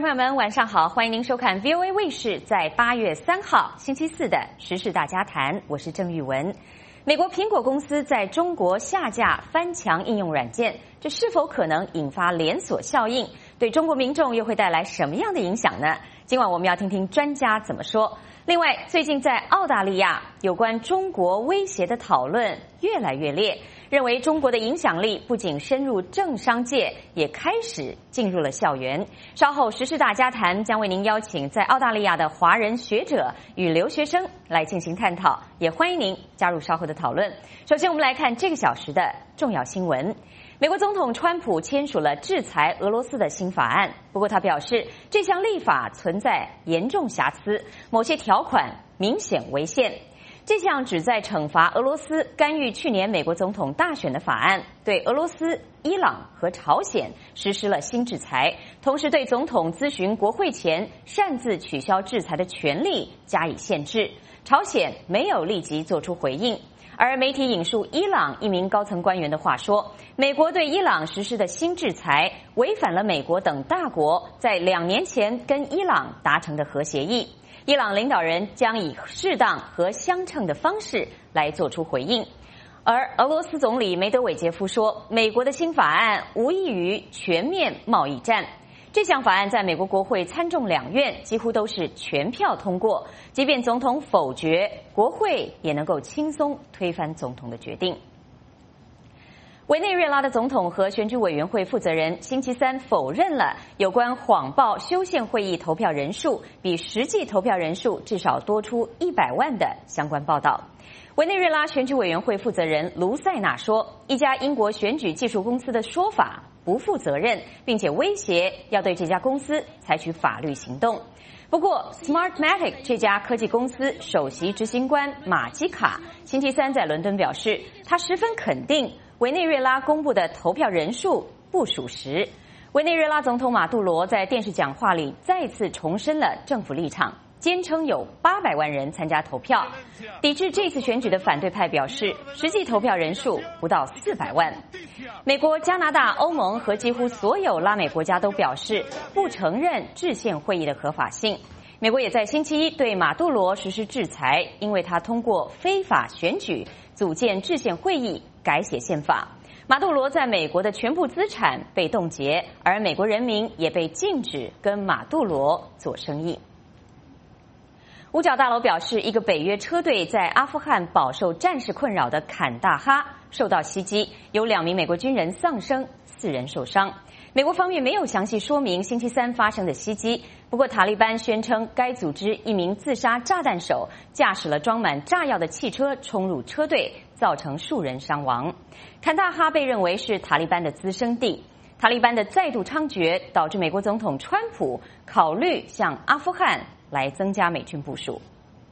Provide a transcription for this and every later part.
朋友们，晚上好，欢迎您收看 VOA 卫视在8月3号星期四的时事大家谈，我是郑玉文。美国苹果公司在中国下架翻墙应用软件，这是否可能引发连锁效应？对中国民众又会带来什么样的影响呢？今晚我们要听听专家怎么说。另外，最近在澳大利亚有关中国威胁的讨论越来越烈，认为中国的影响力不仅深入政商界，也开始进入了校园。稍后时事大家谈将为您邀请在澳大利亚的华人学者与留学生来进行探讨，也欢迎您加入稍后的讨论。首先我们来看这个小时的重要新闻。美国总统川普签署了制裁俄罗斯的新法案，不过他表示这项立法存在严重瑕疵，某些条款明显违宪。这项旨在惩罚俄罗斯干预去年美国总统大选的法案，对俄罗斯、伊朗和朝鲜实施了新制裁，同时对总统咨询国会前擅自取消制裁的权利加以限制。朝鲜没有立即做出回应。而媒体引述伊朗一名高层官员的话说，美国对伊朗实施的新制裁违反了美国等大国在2年前跟伊朗达成的核协议。伊朗领导人将以适当和相称的方式来做出回应。而俄罗斯总理梅德韦杰夫说，美国的新法案无异于全面贸易战。这项法案在美国国会参众两院几乎都是全票通过，即便总统否决，国会也能够轻松推翻总统的决定。委内瑞拉的总统和选举委员会负责人星期三否认了有关谎报修宪会议投票人数比实际投票人数至少多出100万的相关报道。委内瑞拉选举委员会负责人卢塞纳说，一家英国选举技术公司的说法不负责任，并且威胁要对这家公司采取法律行动。不过 Smartmatic 这家科技公司首席执行官马基卡星期三在伦敦表示，他十分肯定委内瑞拉公布的投票人数不属实。委内瑞拉总统马杜罗在电视讲话里再次重申了政府立场，坚称有800万人参加投票。抵制这次选举的反对派表示，实际投票人数不到400万。美国、加拿大、欧盟和几乎所有拉美国家都表示不承认制宪会议的合法性。美国也在星期一对马杜罗实施制裁，因为他通过非法选举组建制宪会议，改写宪法。马杜罗在美国的全部资产被冻结，而美国人民也被禁止跟马杜罗做生意。五角大楼表示，一个北约车队在阿富汗饱受战事困扰的坎大哈受到袭击，有2名美国军人丧生，4人受伤。美国方面没有详细说明星期三发生的袭击，不过塔利班宣称该组织一名自杀炸弹手驾驶了装满炸药的汽车冲入车队，造成数人伤亡。坎大哈被认为是塔利班的滋生地。塔利班的再度猖獗导致美国总统川普考虑向阿富汗来增加美军部署。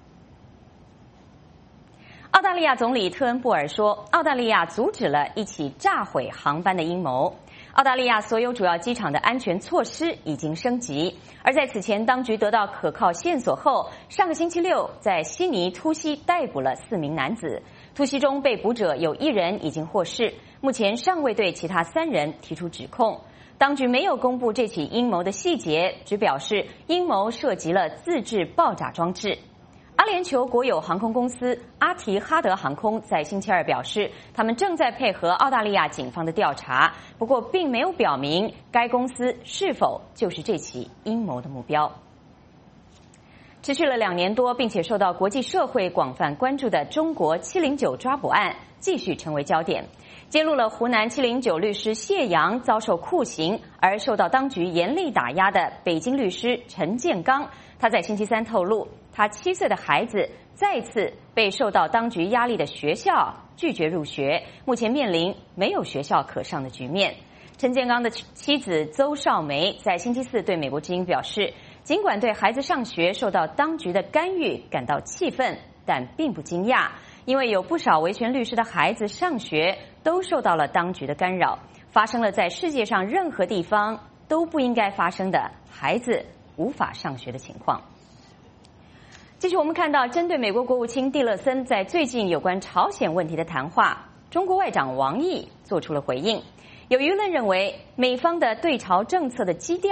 澳大利亚总理特恩布尔说，澳大利亚阻止了一起炸毁航班的阴谋。澳大利亚所有主要机场的安全措施已经升级，而在此前当局得到可靠线索后，上个星期六在悉尼突袭逮捕了4名男子。突袭中被捕者有1人已经获释，目前尚未对其他3人提出指控。当局没有公布这起阴谋的细节，只表示阴谋涉及了自制爆炸装置。阿联酋国有航空公司阿提哈德航空在星期二表示，他们正在配合澳大利亚警方的调查，不过并没有表明该公司是否就是这起阴谋的目标。持续了2年多，并且受到国际社会广泛关注的中国709抓捕案继续成为焦点，揭露了湖南709律师谢阳遭受酷刑而受到当局严厉打压的北京律师陈建刚。他在星期三透露，他7岁的孩子再次被受到当局压力的学校拒绝入学，目前面临没有学校可上的局面。陈建刚的妻子邹少梅在星期四对美国之音表示，尽管对孩子上学受到当局的干预感到气愤，但并不惊讶，因为有不少维权律师的孩子上学都受到了当局的干扰，发生了在世界上任何地方都不应该发生的孩子无法上学的情况。继续我们看到，针对美国国务卿蒂勒森在最近有关朝鲜问题的谈话，中国外长王毅做出了回应。有舆论认为，美方的对朝政策的基调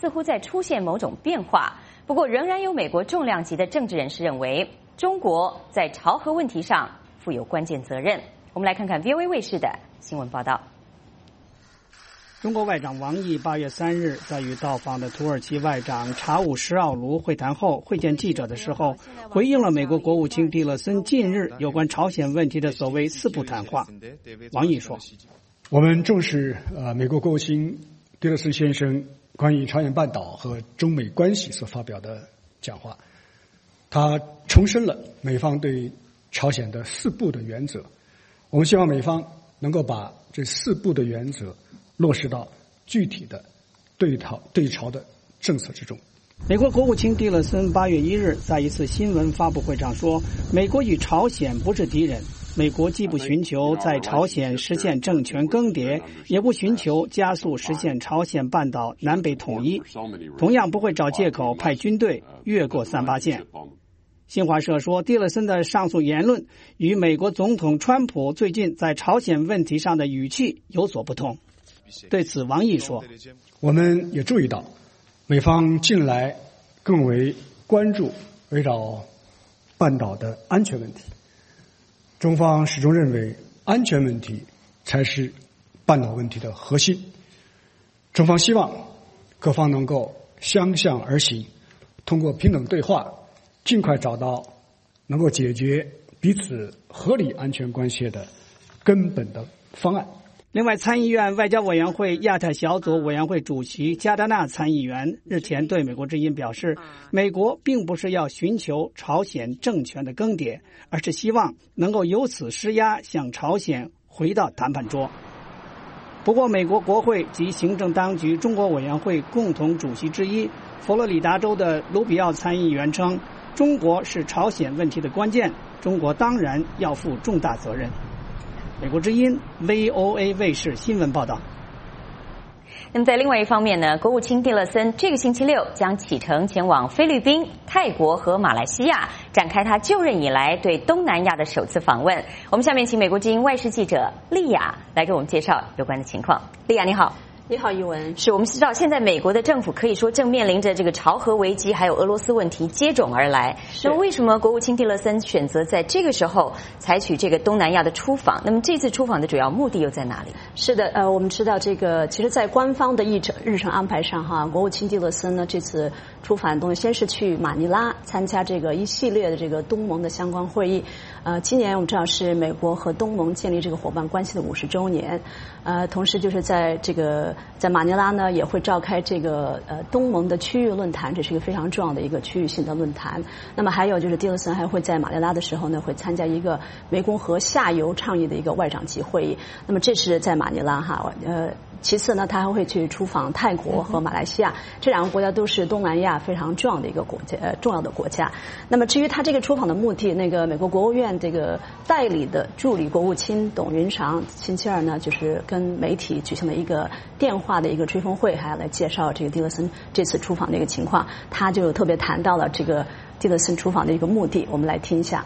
似乎在出现某种变化。不过，仍然有美国重量级的政治人士认为，中国在朝核问题上负有关键责任。我们来看看 VOA 卫视的新闻报道。 中国外长王毅8月3日在与到访的土耳其外长查武什奥卢会谈后会见记者的时候，回应了美国国务卿蒂勒森近日有关朝鲜问题的所谓四不谈话。王毅说：“ 我们重视美国国务卿蒂勒森先生关于朝鲜半岛和中美关系所发表的讲话，他重申了美方对朝鲜的四不的原则。我们希望美方能够把这四不的原则落实到具体的对朝的政策之中。” 美国国务卿蒂勒森8月1日在一次新闻发布会上说，美国与朝鲜不是敌人，美国既不寻求在朝鲜实现政权更迭，也不寻求加速实现朝鲜半岛南北统一，同样不会找借口派军队越过3·8线。新华社说，蒂勒森的上述言论与美国总统川普最近在朝鲜问题上的语气有所不同。对此，王毅说：“ 我们也注意到，美方近来更为关注围绕半岛的安全问题。中方始终认为，安全问题才是半岛问题的核心。中方希望各方能够相向而行，通过平等对话，尽快找到能够解决彼此合理安全关系的根本的方案。” 另外，参议院外交委员会亚太小组委员会主席加达纳参议员日前对美国之音表示，美国并不是要寻求朝鲜政权的更迭，而是希望能够由此施压，向朝鲜回到谈判桌。不过，美国国会及行政当局中国委员会共同主席之一佛罗里达州的卢比奥参议员称，中国是朝鲜问题的关键，中国当然要负重大责任。美国之音 VOA 卫视新闻报道。 那么在另外一方面呢，国务卿蒂勒森这个星期六将启程前往菲律宾、泰国和马来西亚，展开他就任以来对东南亚的首次访问。我们下面请美国之音外事记者丽雅来给我们介绍有关的情况。丽雅，你好。 你好，一文。 是我们知道，现在美国的政府可以说正面临着这个朝核危机，还有俄罗斯问题接踵而来。那么，为什么国务卿蒂勒森选择在这个时候采取这个东南亚的出访？那么，这次出访的主要目的又在哪里？ 是的，我们知道这个，其实，在官方的日程安排上，国务卿蒂勒森呢这次出访先是去马尼拉参加这个一系列的这个东盟的相关会议。今年我们知道是美国和东盟建立这个伙伴关系的50周年。同时就是在马尼拉呢也会召开这个东盟的区域论坛，这是一个非常重要的一个区域性的论坛。那么还有就是蒂勒森还会在马尼拉的时候呢会参加一个湄公河下游倡议的一个外长级会议。那么这是在马尼拉其次呢他还会去出访泰国和马来西亚，这两个国家都是东南亚非常重要的一个重要的国家。那么至于他这个出访的目的，那个美国国务院这个代理的助理国务卿董云裳星期二呢就是跟媒体举行了一个电话的一个吹风会，还要来介绍这个蒂勒森这次出访的一个情况。他就特别谈到了这个蒂勒森出访的一个目的，我们来听一下。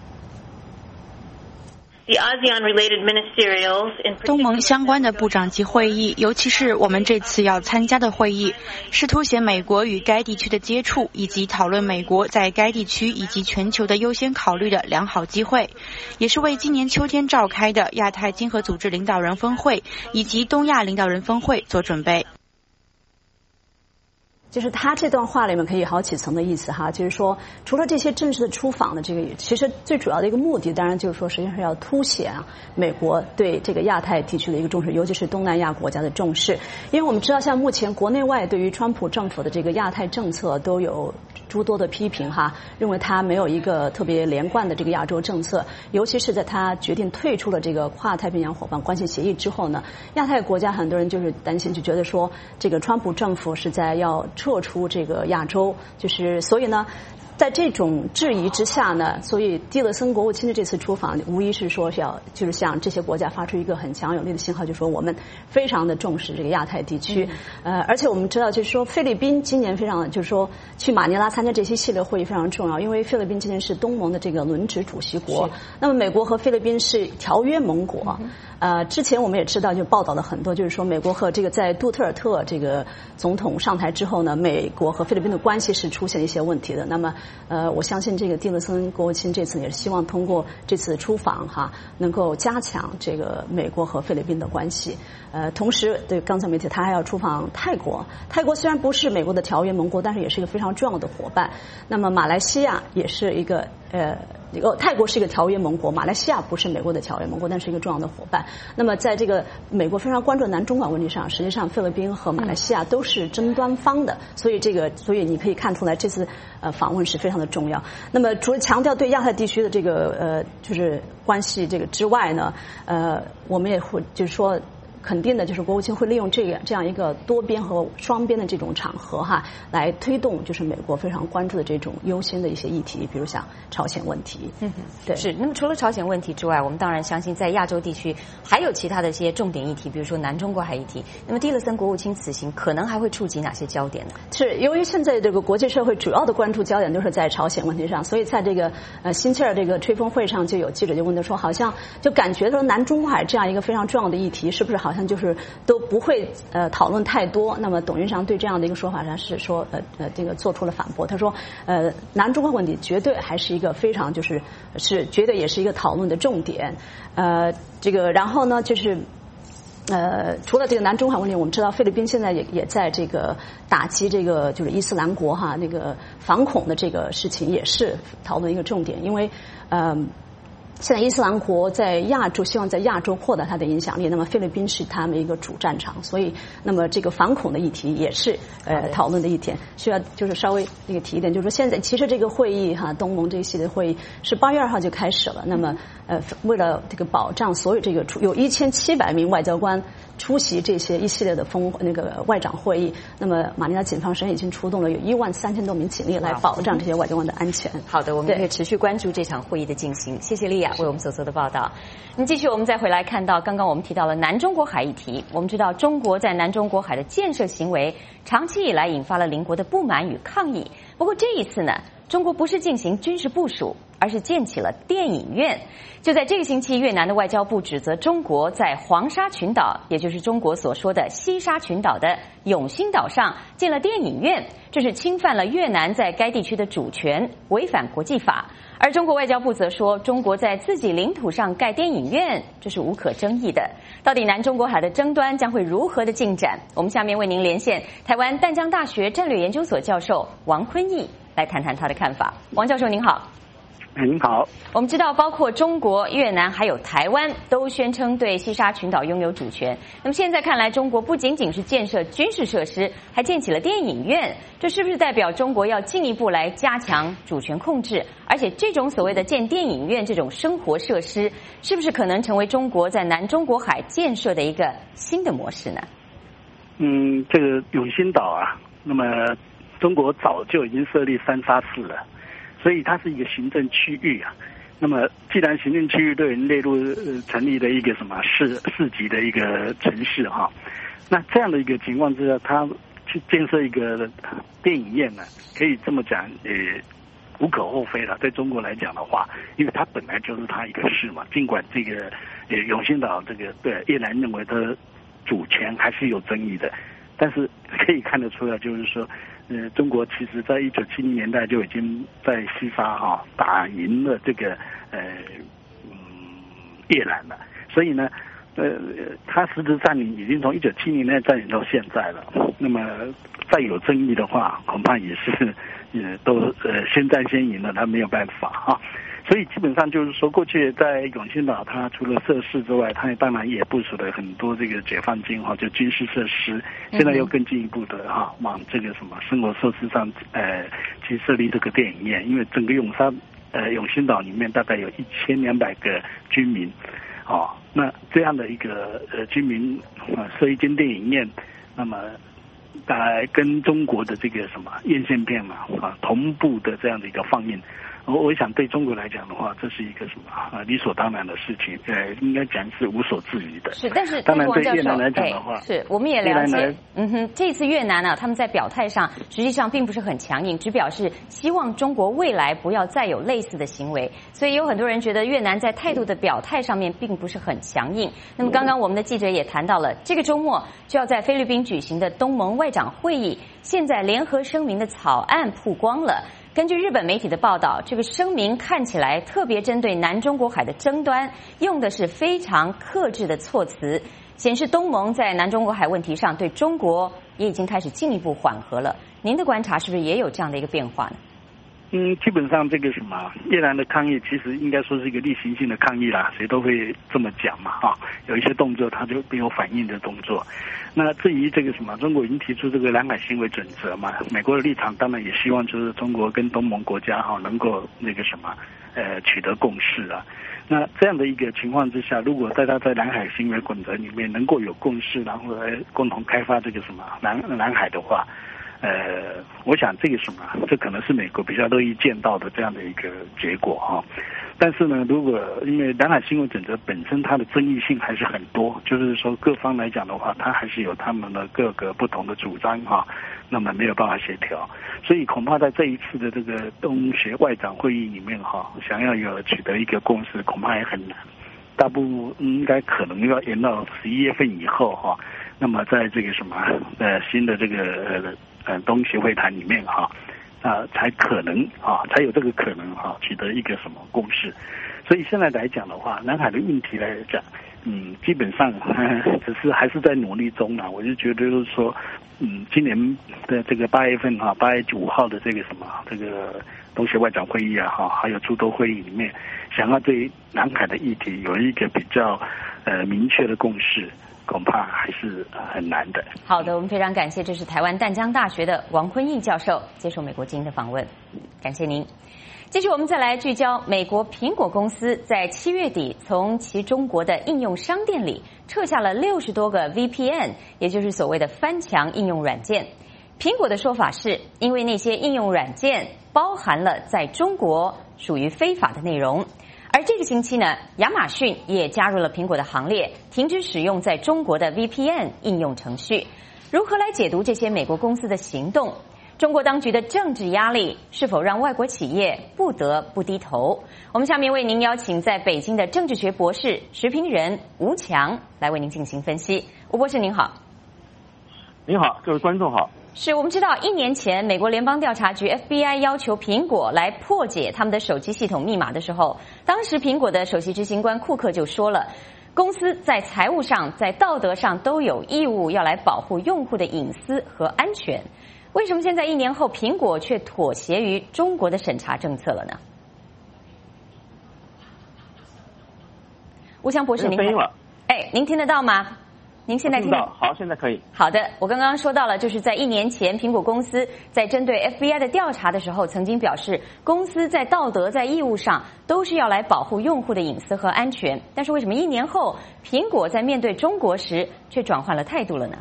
东盟相关的部长级会议，尤其是我们这次要参加的会议，是凸显美国与该地区的接触，以及讨论美国在该地区以及全球的优先考虑的良好机会，也是为今年秋天召开的亚太经合组织领导人峰会以及东亚领导人峰会做准备。 就是他这段话里面可以好几层的意思就是说除了这些正式的出访的这个，其实最主要的一个目的当然就是说实际上是要凸显美国对这个亚太地区的一个重视，尤其是东南亚国家的重视。因为我们知道像目前国内外对于川普政府的这个亚太政策都有诸多的批评认为他没有一个特别连贯的这个亚洲政策，尤其是在他决定退出了这个跨太平洋伙伴关系协议之后呢，亚太国家很多人就是担心，就觉得说这个川普政府是在要撤出这个亚洲，就是所以呢在这种质疑之下呢，所以蒂勒森国务卿的这次出访，无疑是说就是向这些国家发出一个很强有力的信号，就是说我们非常的重视这个亚太地区。而且我们知道，就是说菲律宾今年非常，就是说去马尼拉参加这些系列会议非常重要，因为菲律宾今年是东盟的这个轮值主席国。那么美国和菲律宾是条约盟国。之前我们也知道，就报道了很多，就是说美国和这个在杜特尔特这个总统上台之后呢，美国和菲律宾的关系是出现一些问题的。那么我相信这个蒂勒森国务卿这次也是希望通过这次出访能够加强这个美国和菲律宾的关系。同时，对刚才媒体他还要出访泰国。泰国虽然不是美国的条约盟国，但是也是一个非常重要的伙伴。那么马来西亚也是一个泰国是一个条约盟国，马来西亚不是美国的条约盟国，但是一个重要的伙伴。那么在这个美国非常关注南中港问题上，实际上菲律宾和马来西亚都是争端方的，所以你可以看出来这次访问是非常的重要。那么除了强调对亚太地区的这个就是关系这个之外呢，我们也会就是说。肯定的就是国务卿会利用这样一个多边和双边的这种场合来推动就是美国非常关注的这种优先的一些议题，比如像朝鲜问题。对， 是。那么除了朝鲜问题之外，我们当然相信在亚洲地区还有其他的一些重点议题，比如说南中国海议题。那么蒂勒森国务卿此行可能还会触及哪些焦点呢？ 是由于现在这个国际社会主要的关注焦点都是在朝鲜问题上，所以在这个新切尔这个吹风会上，就有记者就问他说，好像就感觉说南中国海这样一个非常重要的议题，是不是好像就是都不会讨论太多。那么董云祥对这样的一个说法上是说这个做出了反驳。他说南中国问题绝对还是一个非常是绝对也是一个讨论的重点。这个然后呢就是除了这个南中海问题，我们知道菲律宾现在也在这个打击这个就是伊斯兰国那个反恐的这个事情也是讨论一个重点，因为现在伊斯兰国在亚洲希望在亚洲扩大它的影响力，那么菲律宾是他们一个主战场，所以那么这个反恐的议题也是讨论的一点。需要就是稍微那个提一点，就是说现在其实这个会议东盟这一系列会议是8月2号就开始了。那么为了这个保障所有这个有1700名外交官出席这些一系列的那个外长会议，那么马尼拉警方省已经出动了有13000多名警力来保障这些外交官的安全。 好的，我们可以持续关注这场会议的进行。谢谢丽亚为我们所做的报道。那么继续我们再回来看到刚刚我们提到了南中国海议题。我们知道中国在南中国海的建设行为长期以来引发了邻国的不满与抗议。不过这一次呢，中国不是进行军事部署，而是建起了电影院。就在这个星期，越南的外交部指责中国在黄沙群岛，也就是中国所说的西沙群岛的永兴岛上建了电影院，这是侵犯了越南在该地区的主权，违反国际法。而中国外交部则说，中国在自己领土上盖电影院，这是无可争议的。到底南中国海的争端将会如何的进展？我们下面为您连线台湾淡江大学战略研究所教授王坤义来谈谈他的看法。王教授您好。 您好。 我们知道，包括中国、越南还有台湾都宣称对西沙群岛拥有主权。那么现在看来，中国不仅仅是建设军事设施，还建起了电影院，这是不是代表中国要进一步来加强主权控制？而且这种所谓的建电影院这种生活设施，是不是可能成为中国在南中国海建设的一个新的模式呢？ 这个永兴岛那么中国早就已经设立3沙市了。所以它是一个行政区域那么既然行政区域都已经列入成立的一个什么市级的一个城市那这样的一个情况之下，它去建设一个电影院呢，可以这么讲无可厚非了。对中国来讲的话，因为它本来就是它一个市嘛，尽管这个永兴岛这个对越南认为它主权还是有争议的，但是可以看得出来，就是说中国其实在1970年代就已经在西沙打赢了这个越南了，所以呢它实质占领已经从1970年代占领到现在了。那么再有争议的话，恐怕也是都先占先赢了，他没有办法所以基本上就是说，过去在永兴岛，它除了设施之外，它当然也部署了很多这个解放军就军事设施。现在又更进一步的往这个什么生活设施上去设立这个电影院，因为整个永兴岛里面大概有1200个居民那这样的一个居民设一间电影院，那么跟中国的这个什么院线片嘛同步的这样的一个放映。我想对中国来讲的话，这是一个什么理所当然的事情，应该讲是无所置疑的。 是，但是当然对越南来讲的话， 是我们也了解，这次越南呢，他们在表态上实际上并不是很强硬，只表示希望中国未来不要再有类似的行为，所以有很多人觉得越南在态度的表态上面并不是很强硬。那么刚刚我们的记者也谈到了，这个周末就要在菲律宾举行的东盟外长会议，现在联合声明的草案曝光了。根据日本媒体的报道，这个声明看起来特别针对南中国海的争端，用的是非常克制的措辞，显示东盟在南中国海问题上对中国也已经开始进一步缓和了。您的观察是不是也有这样的一个变化呢？ 基本上这个什么越南的抗议，其实应该说是一个例行性的抗议啦，谁都会这么讲嘛有一些动作它就没有反应的动作。那至于这个什么，中国已经提出这个南海行为准则嘛，美国的立场当然也希望就是中国跟东盟国家能够那个什么取得共识啊。那这样的一个情况之下，如果大家在南海行为准则里面能够有共识，然后来共同开发这个什么南海的话，我想这个什么，这可能是美国比较乐意见到的这样的一个结果但是呢，如果因为南海行为准则本身它的争议性还是很多，就是说各方来讲的话，它还是有他们的各个不同的主张那么没有办法协调，所以恐怕在这一次的这个东协外长会议里面想要取得一个共识，恐怕也很难。大部分应该可能要延到11月份以后那么在这个什么新的这个东协会谈里面才可能才有这个可能取得一个什么共识。所以现在来讲的话，南海的问题来讲，基本上只是还是在努力中啦。我就觉得就是说，今年的这个8月份8月5号的这个什么这个东协外长会议还有诸多会议里面，想要对南海的议题有一个比较明确的共识，恐怕还是很难的。 好的，我们非常感谢，这是台湾淡江大学的王坤义教授接受美国之音的访问，感谢您。继续，我们再来聚焦美国苹果公司在7月底从其中国的应用商店里撤下了60多个 VPN， 也就是所谓的翻墙应用软件。苹果的说法是，因为那些应用软件包含了在中国属于非法的内容。而这个星期呢，亚马逊也加入了苹果的行列，停止使用在中国的 VPN 应用程序。如何来解读这些美国公司的行动？中国当局的政治压力是否让外国企业不得不低头？我们下面为您邀请在北京的政治学博士、时评人吴强来为您进行分析。吴博士您好。 您好，各位观众好。 是我们知道，1年前美国联邦调查局 FBI 要求苹果来破解他们的手机系统密码的时候，当时苹果的首席执行官库克就说了，公司在财务上、在道德上都有义务要来保护用户的隐私和安全。为什么现在1年后，苹果却妥协于中国的审查政策了呢？吴强博士，您您听得到吗？您现在听到？ 好，现在可以。 好的，我刚刚说到了，就是在1年前，苹果公司在针对 FBI 的调查的时候，曾经表示，公司在道德、在义务上都是要来保护用户的隐私和安全。但是为什么1年后，苹果在面对中国时却转换了态度了呢？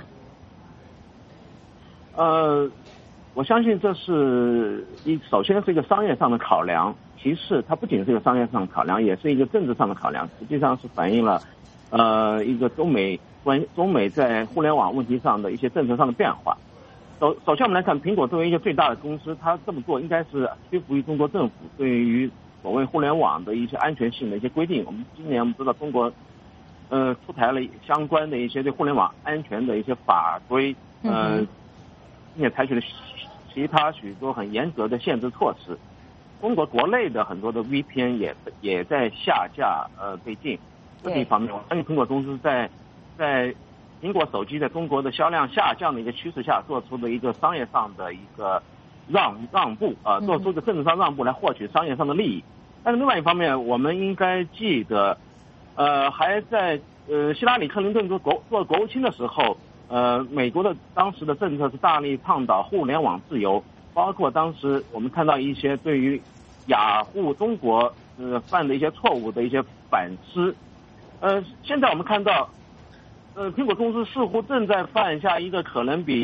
我相信这是首先是一个商业上的考量，其次它不仅是一个商业上的考量，也是一个政治上的考量，实际上是反映了一个中美在互联网问题上的一些政策上的变化。首先我们来看，苹果作为一个最大的公司，它这么做应该是屈服于中国政府对于所谓互联网的一些安全性的一些规定。今年我们知道中国出台了相关的一些对互联网安全的一些法规，并且采取了其他许多很严格的限制措施。中国国内的很多的 VPN 也在下架被禁，这是一方面。我相信苹果公司在苹果手机在中国的销量下降的一个趋势下，做出的一个商业上的一个让步做出一个政治上让步来获取商业上的利益。但是另外一方面，我们应该记得，还在希拉里·克林顿做国务卿的时候，美国的当时的政策是大力倡导互联网自由，包括当时我们看到一些对于雅虎中国犯的一些错误的一些反思。现在我们看到，苹果公司似乎正在犯下一个可能比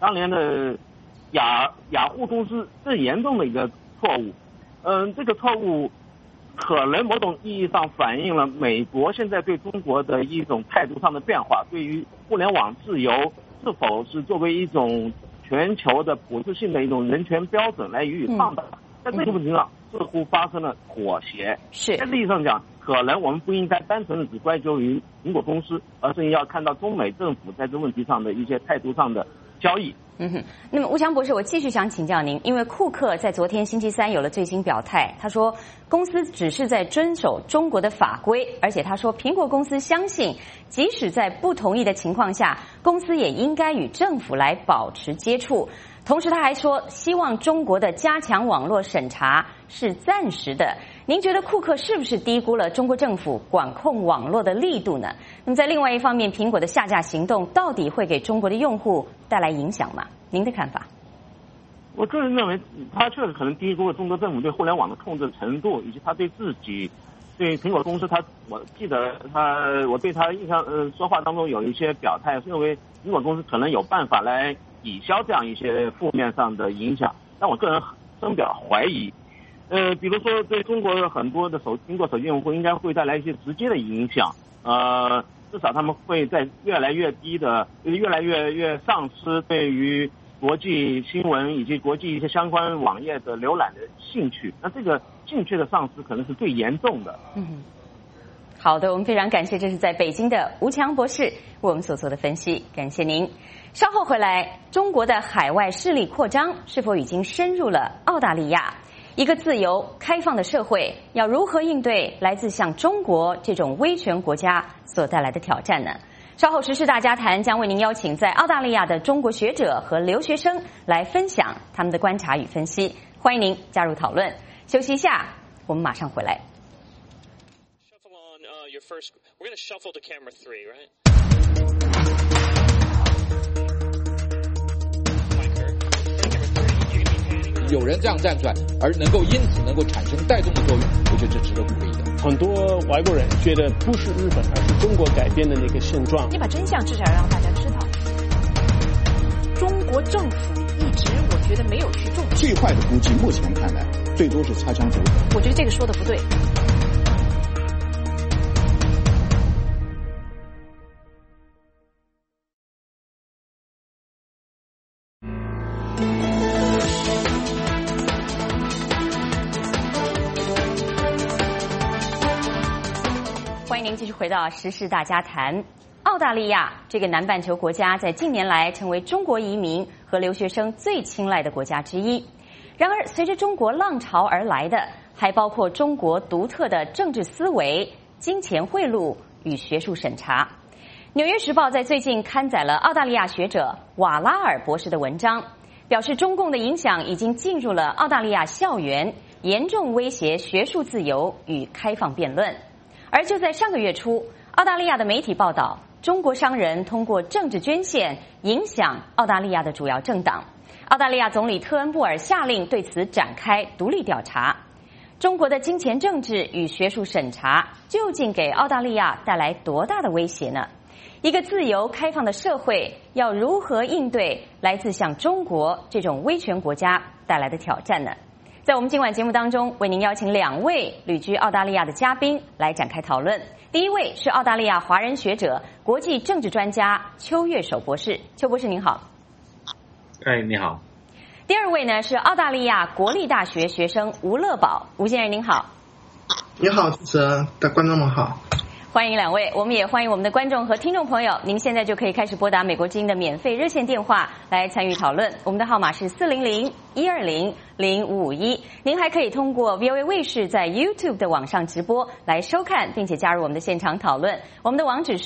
当年的雅虎公司最严重的一个错误。这个错误可能某种意义上反映了美国现在对中国的一种态度上的变化，对于互联网自由是否是作为一种全球的普世性的一种人权标准来予以倡导，在这个问题上似乎发生了妥协。 是在利益上讲，可能我们不应该单纯的只归咎于苹果公司，而是要看到中美政府在这问题上的一些态度上的交易。 那么吴强博士，我继续想请教您，因为库克在昨天星期三有了最新表态，他说公司只是在遵守中国的法规，而且他说苹果公司相信，即使在不同意的情况下，公司也应该与政府来保持接触。同时他还说，希望中国的加强网络审查是暂时的。您觉得库克是不是低估了中国政府管控网络的力度呢？那么在另外一方面，苹果的下架行动到底会给中国的用户带来影响吗？您的看法？ 我个人认为，他确实可能低估了中国政府对互联网的控制程度，以及他对自己、对苹果公司，我记得我对他印象说话当中有一些表态，认为苹果公司可能有办法来抵消这样一些负面上的影响，但我个人深表怀疑。比如说对中国很多的苹果手机用户应该会带来一些直接的影响，至少他们会在越来越丧失对于国际新闻以及国际一些相关网页的浏览的兴趣，那这个兴趣的丧失可能是最严重的。 好的，我们非常感谢这是在北京的吴强博士为我们所做的分析，感谢您。稍后回来，中国的海外势力扩张是否已经深入了澳大利亚？一个自由开放的社会要如何应对来自像中国这种威权国家所带来的挑战呢？稍后时事大家谈将为您邀请在澳大利亚的中国学者和留学生来分享他们的观察与分析，欢迎您加入讨论。休息一下，我们马上回来。 We're going to shuffle to camera 3, right? Camera 3, 有人这样站出来，而因此能够产生带动的作用，我觉得这值得鼓励的。 很多外国人觉得不是日本，而是中国改变的那个现状。 你把真相至少要让大家知道。中国政府一直我觉得没有去重视。 最坏的估计，目前看来最多是擦枪走火。 我觉得这个说的不对。 欢迎您继续回到时事大家谈。澳大利亚这个南半球国家在近年来成为中国移民和留学生最青睐的国家之一。然而，随着中国浪潮而来的，还包括中国独特的政治思维、金钱贿赂与学术审查。《纽约时报》在最近刊载了澳大利亚学者瓦拉尔博士的文章，表示中共的影响已经进入了澳大利亚校园，严重威胁学术自由与开放辩论。而就在上个月初，澳大利亚的媒体报道，中国商人通过政治捐献影响澳大利亚的主要政党。澳大利亚总理特恩布尔下令对此展开独立调查。中国的金钱政治与学术审查究竟给澳大利亚带来多大的威胁呢？一个自由开放的社会要如何应对来自像中国这种威权国家带来的挑战呢？在我们今晚节目当中，为您邀请2位旅居澳大利亚的嘉宾来展开讨论。第一位是澳大利亚华人学者、国际政治专家邱岳守博士。邱博士您好。 你好。 第二位呢是澳大利亚国立大学学生吴乐宝。吴先生您好。 你好，主持人的观众们好。 欢迎2位，我们也欢迎我们的观众和听众朋友，您现在就可以开始拨打美国之音的免费热线电话来参与讨论，我们的号码是400-120-0551，您还可以通过 VOA 卫视在 YouTube 的网上直播来收看，并且加入我们的现场讨论，我们的网址是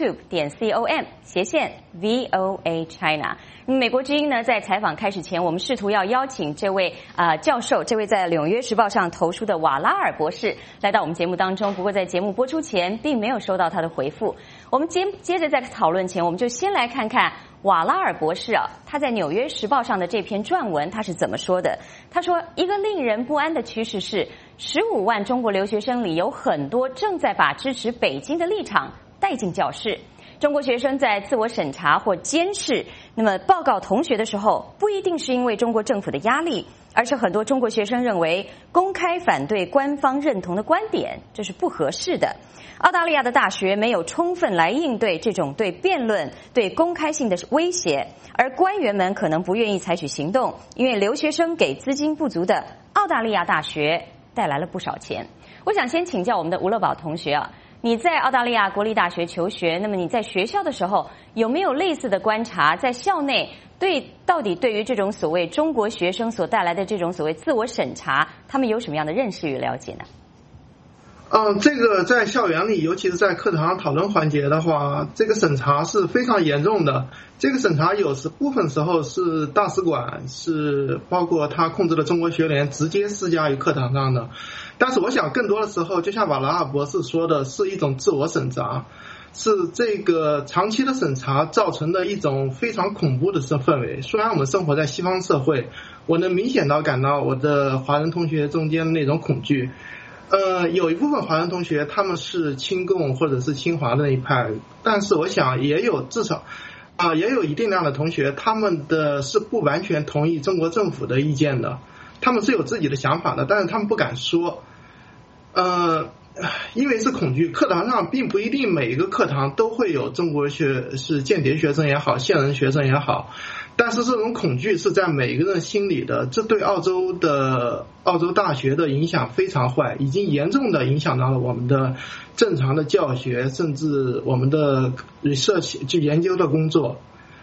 youtube.com/VOA China。美国之音呢，在采访开始前，我们试图要邀请这位教授，这位在《纽约时报》上投书的瓦拉尔博士来到我们节目当中。不过在节目播出前，并没有收到他的回复。我们接着在讨论前，我们就先来看看瓦拉尔博士他在《纽约时报》上的这篇撰文，他是怎么说的？他说，一个令人不安的趋势是，15万中国留学生里有很多正在把支持北京的立场带进教室。 中国学生在自我审查或监视，那么报告同学的时候，不一定是因为中国政府的压力，而是很多中国学生认为公开反对官方认同的观点，这是不合适的。澳大利亚的大学没有充分来应对这种对辩论、对公开性的威胁，而官员们可能不愿意采取行动，因为留学生给资金不足的澳大利亚大学带来了不少钱。我想先请教我们的吴乐宝同学啊，你在澳大利亚国立大学求学，那么你在学校的时候有没有类似的观察？在校内到底对于这种所谓中国学生所带来的这种所谓自我审查，他们有什么样的认识与了解呢？ 这个在校园里，尤其是在课堂上讨论环节的话，这个审查是非常严重的。这个审查部分时候是大使馆，是包括他控制的中国学联直接施加于课堂上的。但是我想更多的时候，就像瓦拉尔博士说的，是一种自我审查，是这个长期的审查造成的一种非常恐怖的氛围。虽然我们生活在西方社会，我能明显感到我的华人同学中间的那种恐惧。有一部分华人同学他们是亲共或者是亲华的那一派，但是我想也有至少也有一定量的同学，他们是不完全同意中国政府的意见的，他们是有自己的想法的，但是他们不敢说。因为是恐惧，课堂上并不一定每一个课堂都会有中国是间谍学生也好，线人学生也好，但是这种恐惧是在每个人心里的，这对澳洲大学的影响非常坏，已经严重的影响到了我们的正常的教学，甚至我们的research去研究的工作。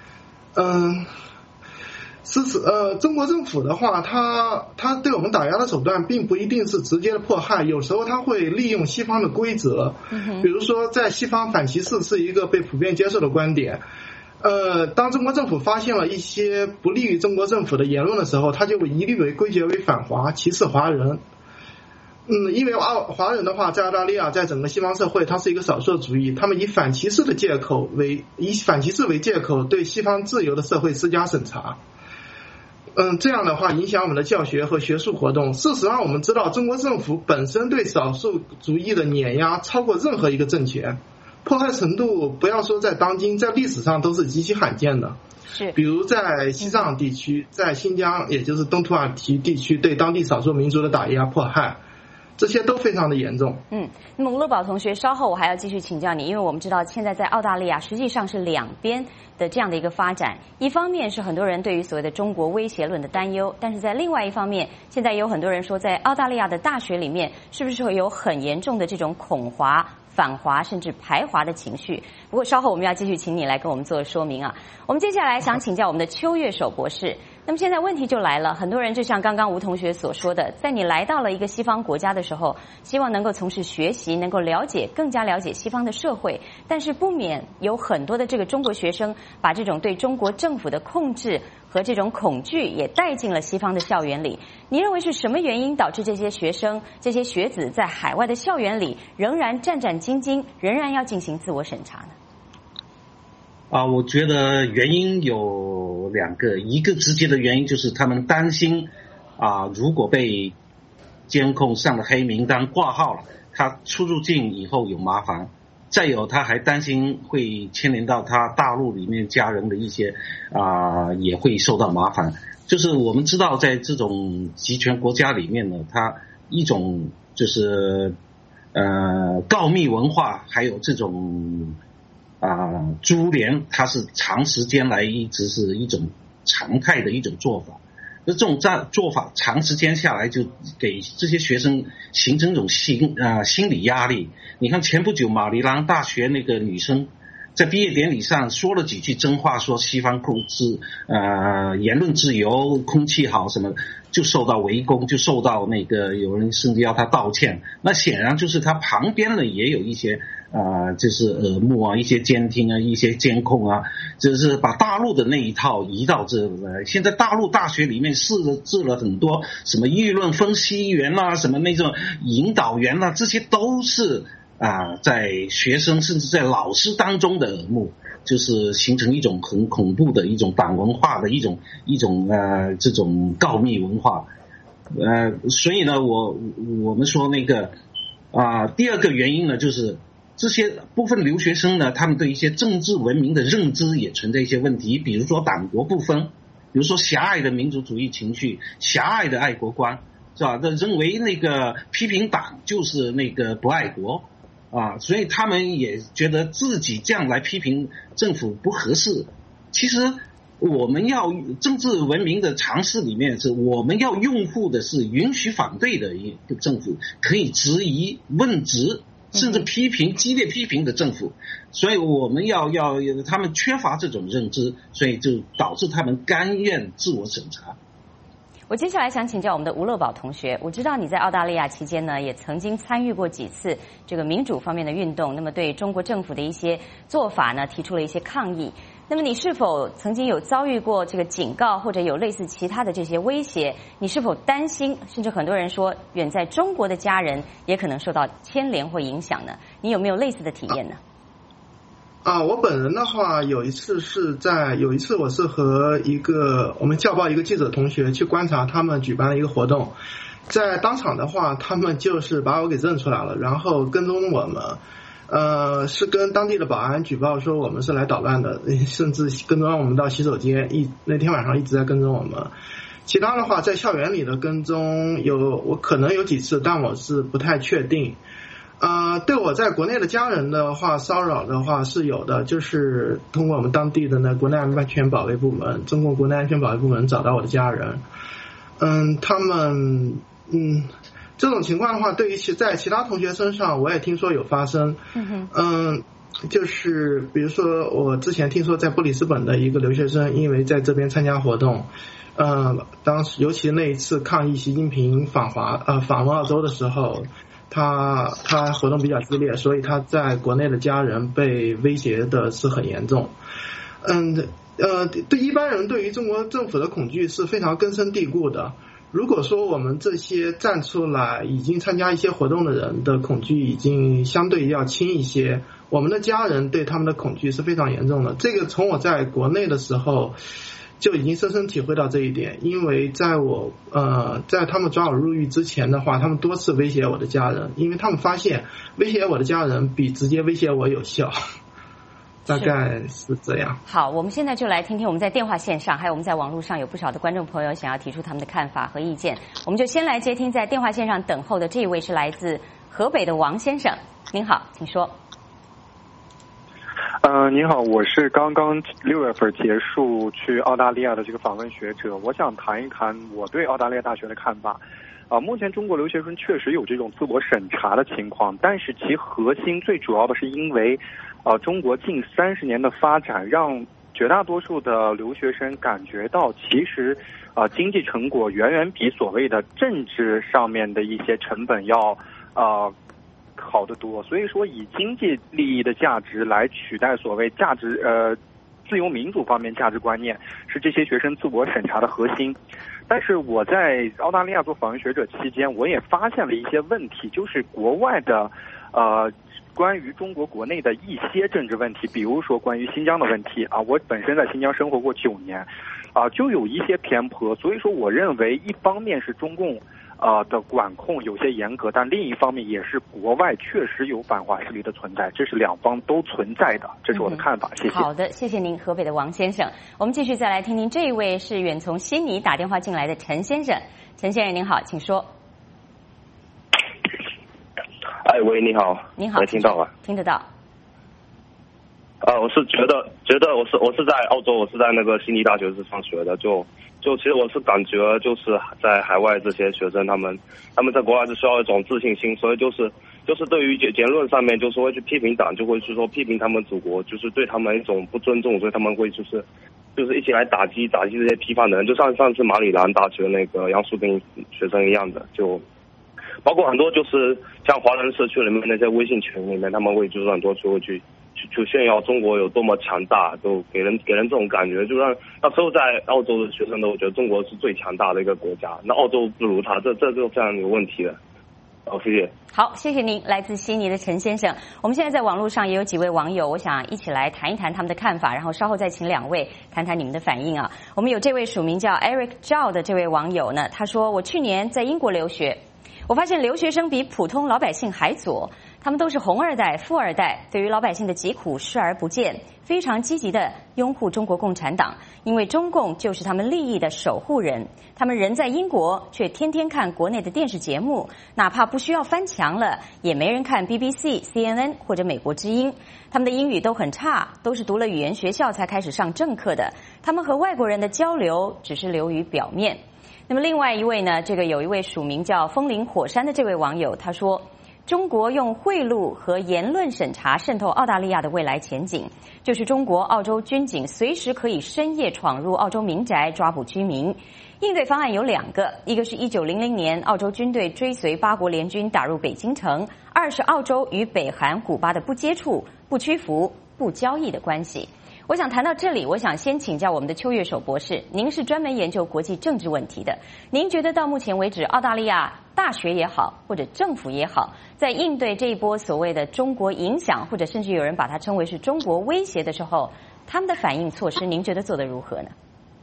中国政府的话，他对我们打压的手段并不一定是直接的迫害，有时候他会利用西方的规则，比如说在西方反歧视是一个被普遍接受的观点。当中国政府发现了一些不利于中国政府的言论的时候，他就一律归结为反华，歧视华人。因为华人的话，在澳大利亚，在整个西方社会，它是一个少数主义，他们以反歧视为借口，对西方自由的社会施加审查。这样的话影响我们的教学和学术活动。事实上我们知道，中国政府本身对少数主义的碾压超过任何一个政权，迫害程度不要说在当今，在历史上都是极其罕见的。 是， 比如在西藏地区，在新疆也就是东土耳其地区，对当地少数民族的打压迫害，这些都非常的严重。 那么吴乐宝同学，稍后我还要继续请教你，因为我们知道现在在澳大利亚实际上是两边的这样的一个发展，一方面是很多人对于所谓的中国威胁论的担忧，但是在另外一方面，现在有很多人说在澳大利亚的大学里面是不是会有很严重的这种恐华、反华甚至排华的情绪。不过稍后我们要继续请你来跟我们做说明啊。我们接下来想请教我们的邱月守博士。那么现在问题就来了，很多人就像刚刚吴同学所说的，在你来到了一个西方国家的时候，希望能够从事学习，能够更加了解西方的社会，但是不免有很多的这个中国学生把这种对中国政府的控制和这种恐惧也带进了西方的校园里。你认为是什么原因导致这些学生、这些学子在海外的校园里仍然战战兢兢，仍然要进行自我审查呢？ 我觉得原因有两个，一个直接的原因就是他们担心如果被监控上了黑名单挂号了，他出入境以后有麻烦。再有他还担心会牵连到他大陆里面家人的一些也会受到麻烦。就是我们知道在这种集权国家里面呢，他一种就是告密文化，还有这种株连，它是长时间来一直是一种常态的一种做法。那这种做法长时间下来，就给这些学生形成一种心理压力。你看前不久马里兰大学那个女生在毕业典礼上说了几句真话，说西方控制言论自由、空气好什么的，就受到围攻，就受到那个有人甚至要他道歉。那显然就是他旁边呢也有一些就是耳目一些监听一些监控就是把大陆的那一套移到这来。现在大陆大学里面制了很多什么议论分析员什么那种引导员这些都是在学生甚至在老师当中的耳目，就是形成一种很恐怖的一种党文化的一种这种告密文化。所以呢我们说那个第二个原因呢，就是这些部分留学生呢，他们对一些政治文明的认知也存在一些问题，比如说党国不分，比如说狭隘的民族主义情绪、狭隘的爱国观，是吧？认为那个批评党就是那个不爱国啊，所以他们也觉得自己这样来批评政府不合适。其实我们要政治文明的常识里面是，我们要拥护的是允许反对的一个政府，可以质疑、问责，甚至批评、激烈批评的政府。所以我们要他们缺乏这种认知，所以就导致他们甘愿自我审查。 我接下来想请教我们的吴乐宝同学，我知道你在澳大利亚期间呢，也曾经参与过几次这个民主方面的运动，那么对中国政府的一些做法呢，提出了一些抗议。那么你是否曾经有遭遇过这个警告，或者有类似其他的这些威胁？你是否担心，甚至很多人说远在中国的家人也可能受到牵连或影响呢？你有没有类似的体验呢？ 我本人的话，有一次我是和我们校报一个记者同学去观察他们举办的一个活动，在当场的话，他们就是把我给认出来了，然后跟踪我们，是跟当地的保安举报说我们是来捣乱的，甚至跟踪我们到洗手间，那天晚上一直在跟踪我们。其他的话，在校园里的跟踪我可能有几次，但我是不太确定。对我在国内的家人的话，骚扰的话是有的，就是通过我们当地的国内安全保卫部门，中国国内安全保卫部门找到我的家人。他们这种情况的话，对于在其他同学身上，我也听说有发生。就是比如说我之前听说在布里斯本的一个留学生，因为在这边参加活动，当时尤其那一次抗议习近平访问澳洲的时候。他活动比较激烈，所以他在国内的家人被威胁的是很严重。对一般人对于中国政府的恐惧是非常根深蒂固的。如果说我们这些站出来已经参加一些活动的人的恐惧已经相对要轻一些，我们的家人对他们的恐惧是非常严重的。这个从我在国内的时候就已经深深体会到这一点，因为在他们抓我入狱之前的话，他们多次威胁我的家人，因为他们发现威胁我的家人比直接威胁我有效，大概是这样。 好，我们现在就来听听我们在电话线上，还有我们在网络上有不少的观众朋友想要提出他们的看法和意见。我们就先来接听在电话线上等候的这一位，是来自河北的王先生。您好，请说。 您好，我是刚刚6月份结束去澳大利亚的这个访问学者，我想谈一谈我对澳大利亚大学的看法。目前中国留学生确实有这种自我审查的情况，但是其核心最主要的是因为中国近30年的发展让绝大多数的留学生感觉到其实经济成果远远比所谓的政治上面的一些成本要好得多，所以说以经济利益的价值来取代所谓价值自由民主方面价值观念，是这些学生自我审查的核心。但是我在澳大利亚做访问学者期间，我也发现了一些问题，就是国外的关于中国国内的一些政治问题，比如说关于新疆的问题我本身在新疆生活过9年就有一些偏颇，所以说我认为一方面是中共的管控有些严格，但另一方面也是国外确实有反华势力的存在，这是两方都存在的，这是我的看法。谢谢。 好的，谢谢您，河北的王先生。我们继续再来听听这一位是远从悉尼打电话进来的陈先生。陈先生您好，请说。 喂，你好。 您好， 能听到吗？ 听得到。 我是觉得我是在澳洲，我是在那个悉尼大学是上学的，就其实我是感觉就是在海外这些学生他们在国外是需要一种自信心，所以就是对于言论上面就是会去批评党，就会去说批评他们祖国，就是对他们一种不尊重，所以他们会就是一起来打击这些批判的人，就上次马里兰大学那个杨树斌学生一样的，就包括很多就是像华人社区里面那些微信群里面，他们会就是很多就会去炫耀中国有多么强大，都给人这种感觉，就让那时候在澳洲的学生都觉得中国是最强大的一个国家，那澳洲不如他，这就非常有问题的。好，谢谢。 好，谢谢您，来自悉尼的陈先生。我们现在在网络上也有几位网友，我想一起来谈一谈他们的看法，然后稍后再请2位谈谈你们的反应啊。我们有这位署名叫 Eric Zhao 的这位网友呢，他说我去年在英国留学，我发现留学生比普通老百姓还左。 他们都是红二代、富二代，对于老百姓的疾苦视而不见，非常积极地拥护中国共产党，因为中共就是他们利益的守护人。他们人在英国，却天天看国内的电视节目，哪怕不需要翻墙了，也没人看 BBC、CNN 或者美国之音。他们的英语都很差，都是读了语言学校才开始上正课的。他们和外国人的交流只是流于表面。那么另外一位呢，有一位署名叫风林火山的这位网友，他说，中国用贿赂和言论审查渗透澳大利亚的未来前景，就是中国、澳洲军警随时可以深夜闯入澳洲民宅抓捕居民。应对方案有2个，一个是1900年澳洲军队追随8国联军打入北京城，2是澳洲与北韩、古巴的不接触、不屈服、不交易的关系。我想谈到这里，我想先请教我们的邱月守博士，您是专门研究国际政治问题的，您觉得到目前为止，澳大利亚大学也好，或者政府也好，在应对这一波所谓的中国影响，或者甚至有人把它称为是中国威胁的时候，他们的反应措施，您觉得做得如何呢？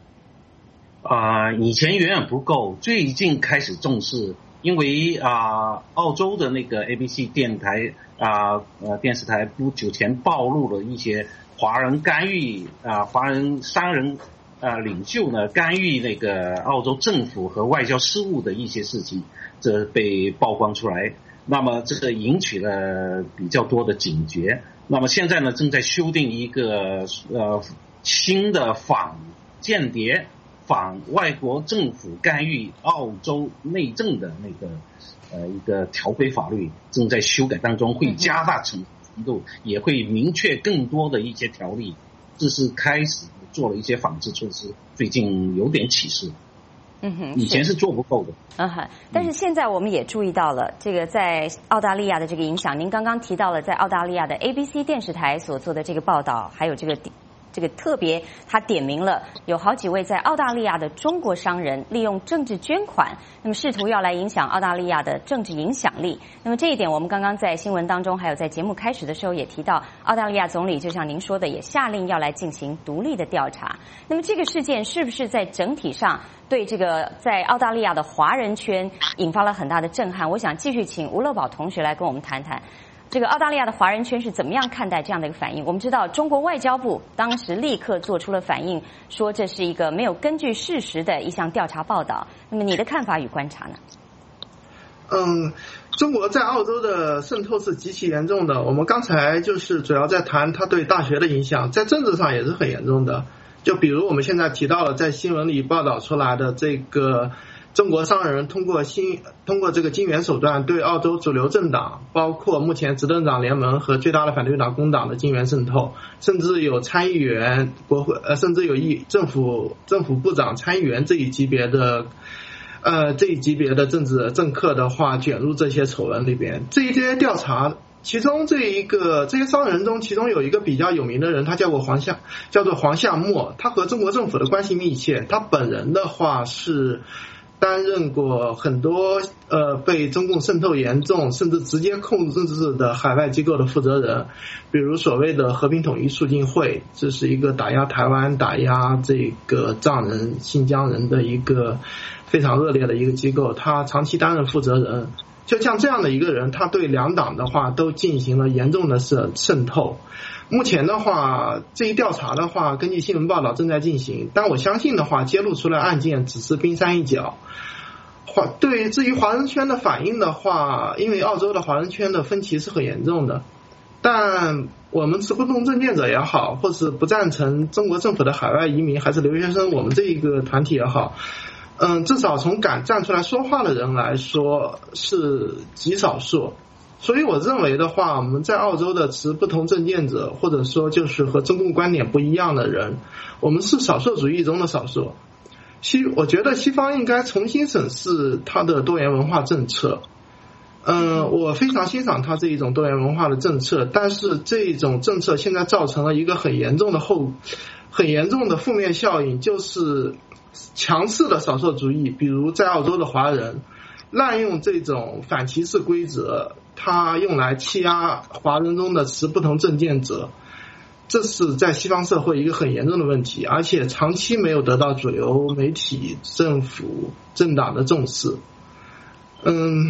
以前远远不够，最近开始重视，因为澳洲的那个 ABC 电台电视台不久前暴露了一些华人干预华人商人领袖呢干预那个澳洲政府和外交事务的一些事情，这被曝光出来，那么这个引起了比较多的警觉。那么现在呢，正在修订一个新的反间谍、反外国政府干预澳洲内政的那个一个条规法律，正在修改当中，会加大程度，也会明确更多的一些条例。这是开始做了一些反制措施，最近有点起势。以前是做不够的。 但是现在我们也注意到了，这个在澳大利亚的这个影响，您刚刚提到了在澳大利亚的 ABC 电视台所做的这个报道，还有这个特别，他点名了有好几位在澳大利亚的中国商人利用政治捐款，那么试图要来影响澳大利亚的政治影响力。那么这一点我们刚刚在新闻当中，还有在节目开始的时候也提到，澳大利亚总理就像您说的，也下令要来进行独立的调查。那么这个事件是不是在整体上对这个在澳大利亚的华人圈引发了很大的震撼？我想继续请吴乐宝同学来跟我们谈谈这个澳大利亚的华人圈是怎么样看待这样的一个反应。我们知道中国外交部当时立刻做出了反应，说这是一个没有根据事实的一项调查报道。那么你的看法与观察呢？ 中国在澳洲的渗透是极其严重的。我们刚才就是主要在谈它对大学的影响，在政治上也是很严重的。就比如我们现在提到了在新闻里报道出来的这个中国商人通过这个金援手段对澳洲主流政党，包括目前执政党联盟和最大的反对党工党的金援渗透，甚至有参议员、国会甚至有政府部长、参议员这一级别的政治政客的话卷入这些丑闻里边。这一些调查，其中这些商人中，其中有一个比较有名的人，他叫做黄夏沫，他和中国政府的关系密切。他本人的话是担任过很多被中共渗透严重甚至直接控制的海外机构的负责人，比如所谓的和平统一促进会，这是一个打压台湾、打压这个藏人、新疆人的一个非常恶劣的一个机构，他长期担任负责人。就像这样的一个人，他对两党的话都进行了严重的渗透。目前的话，这一调查的话，根据新闻报道正在进行，但我相信的话，揭露出来案件只是冰山一角。对，至于华人圈的反应的话，因为澳洲的华人圈的分歧是很严重的，但我们持不同政见者也好，或是不赞成中国政府的海外移民还是留学生，我们这一个团体也好，至少从敢站出来说话的人来说是极少数。所以我认为的话，我们在澳洲的持不同政见者，或者说就是和中共观点不一样的人，我们是少数主义中的少数。我觉得西方应该重新审视它的多元文化政策。我非常欣赏它这一种多元文化的政策，但是这一种政策现在造成了一个很严重的负面效应，就是强势的少数主义，比如在澳洲的华人滥用这种反歧视规则，它用来欺压华人中的持不同政见者，这是在西方社会一个很严重的问题，而且长期没有得到主流媒体、政府、政党的重视。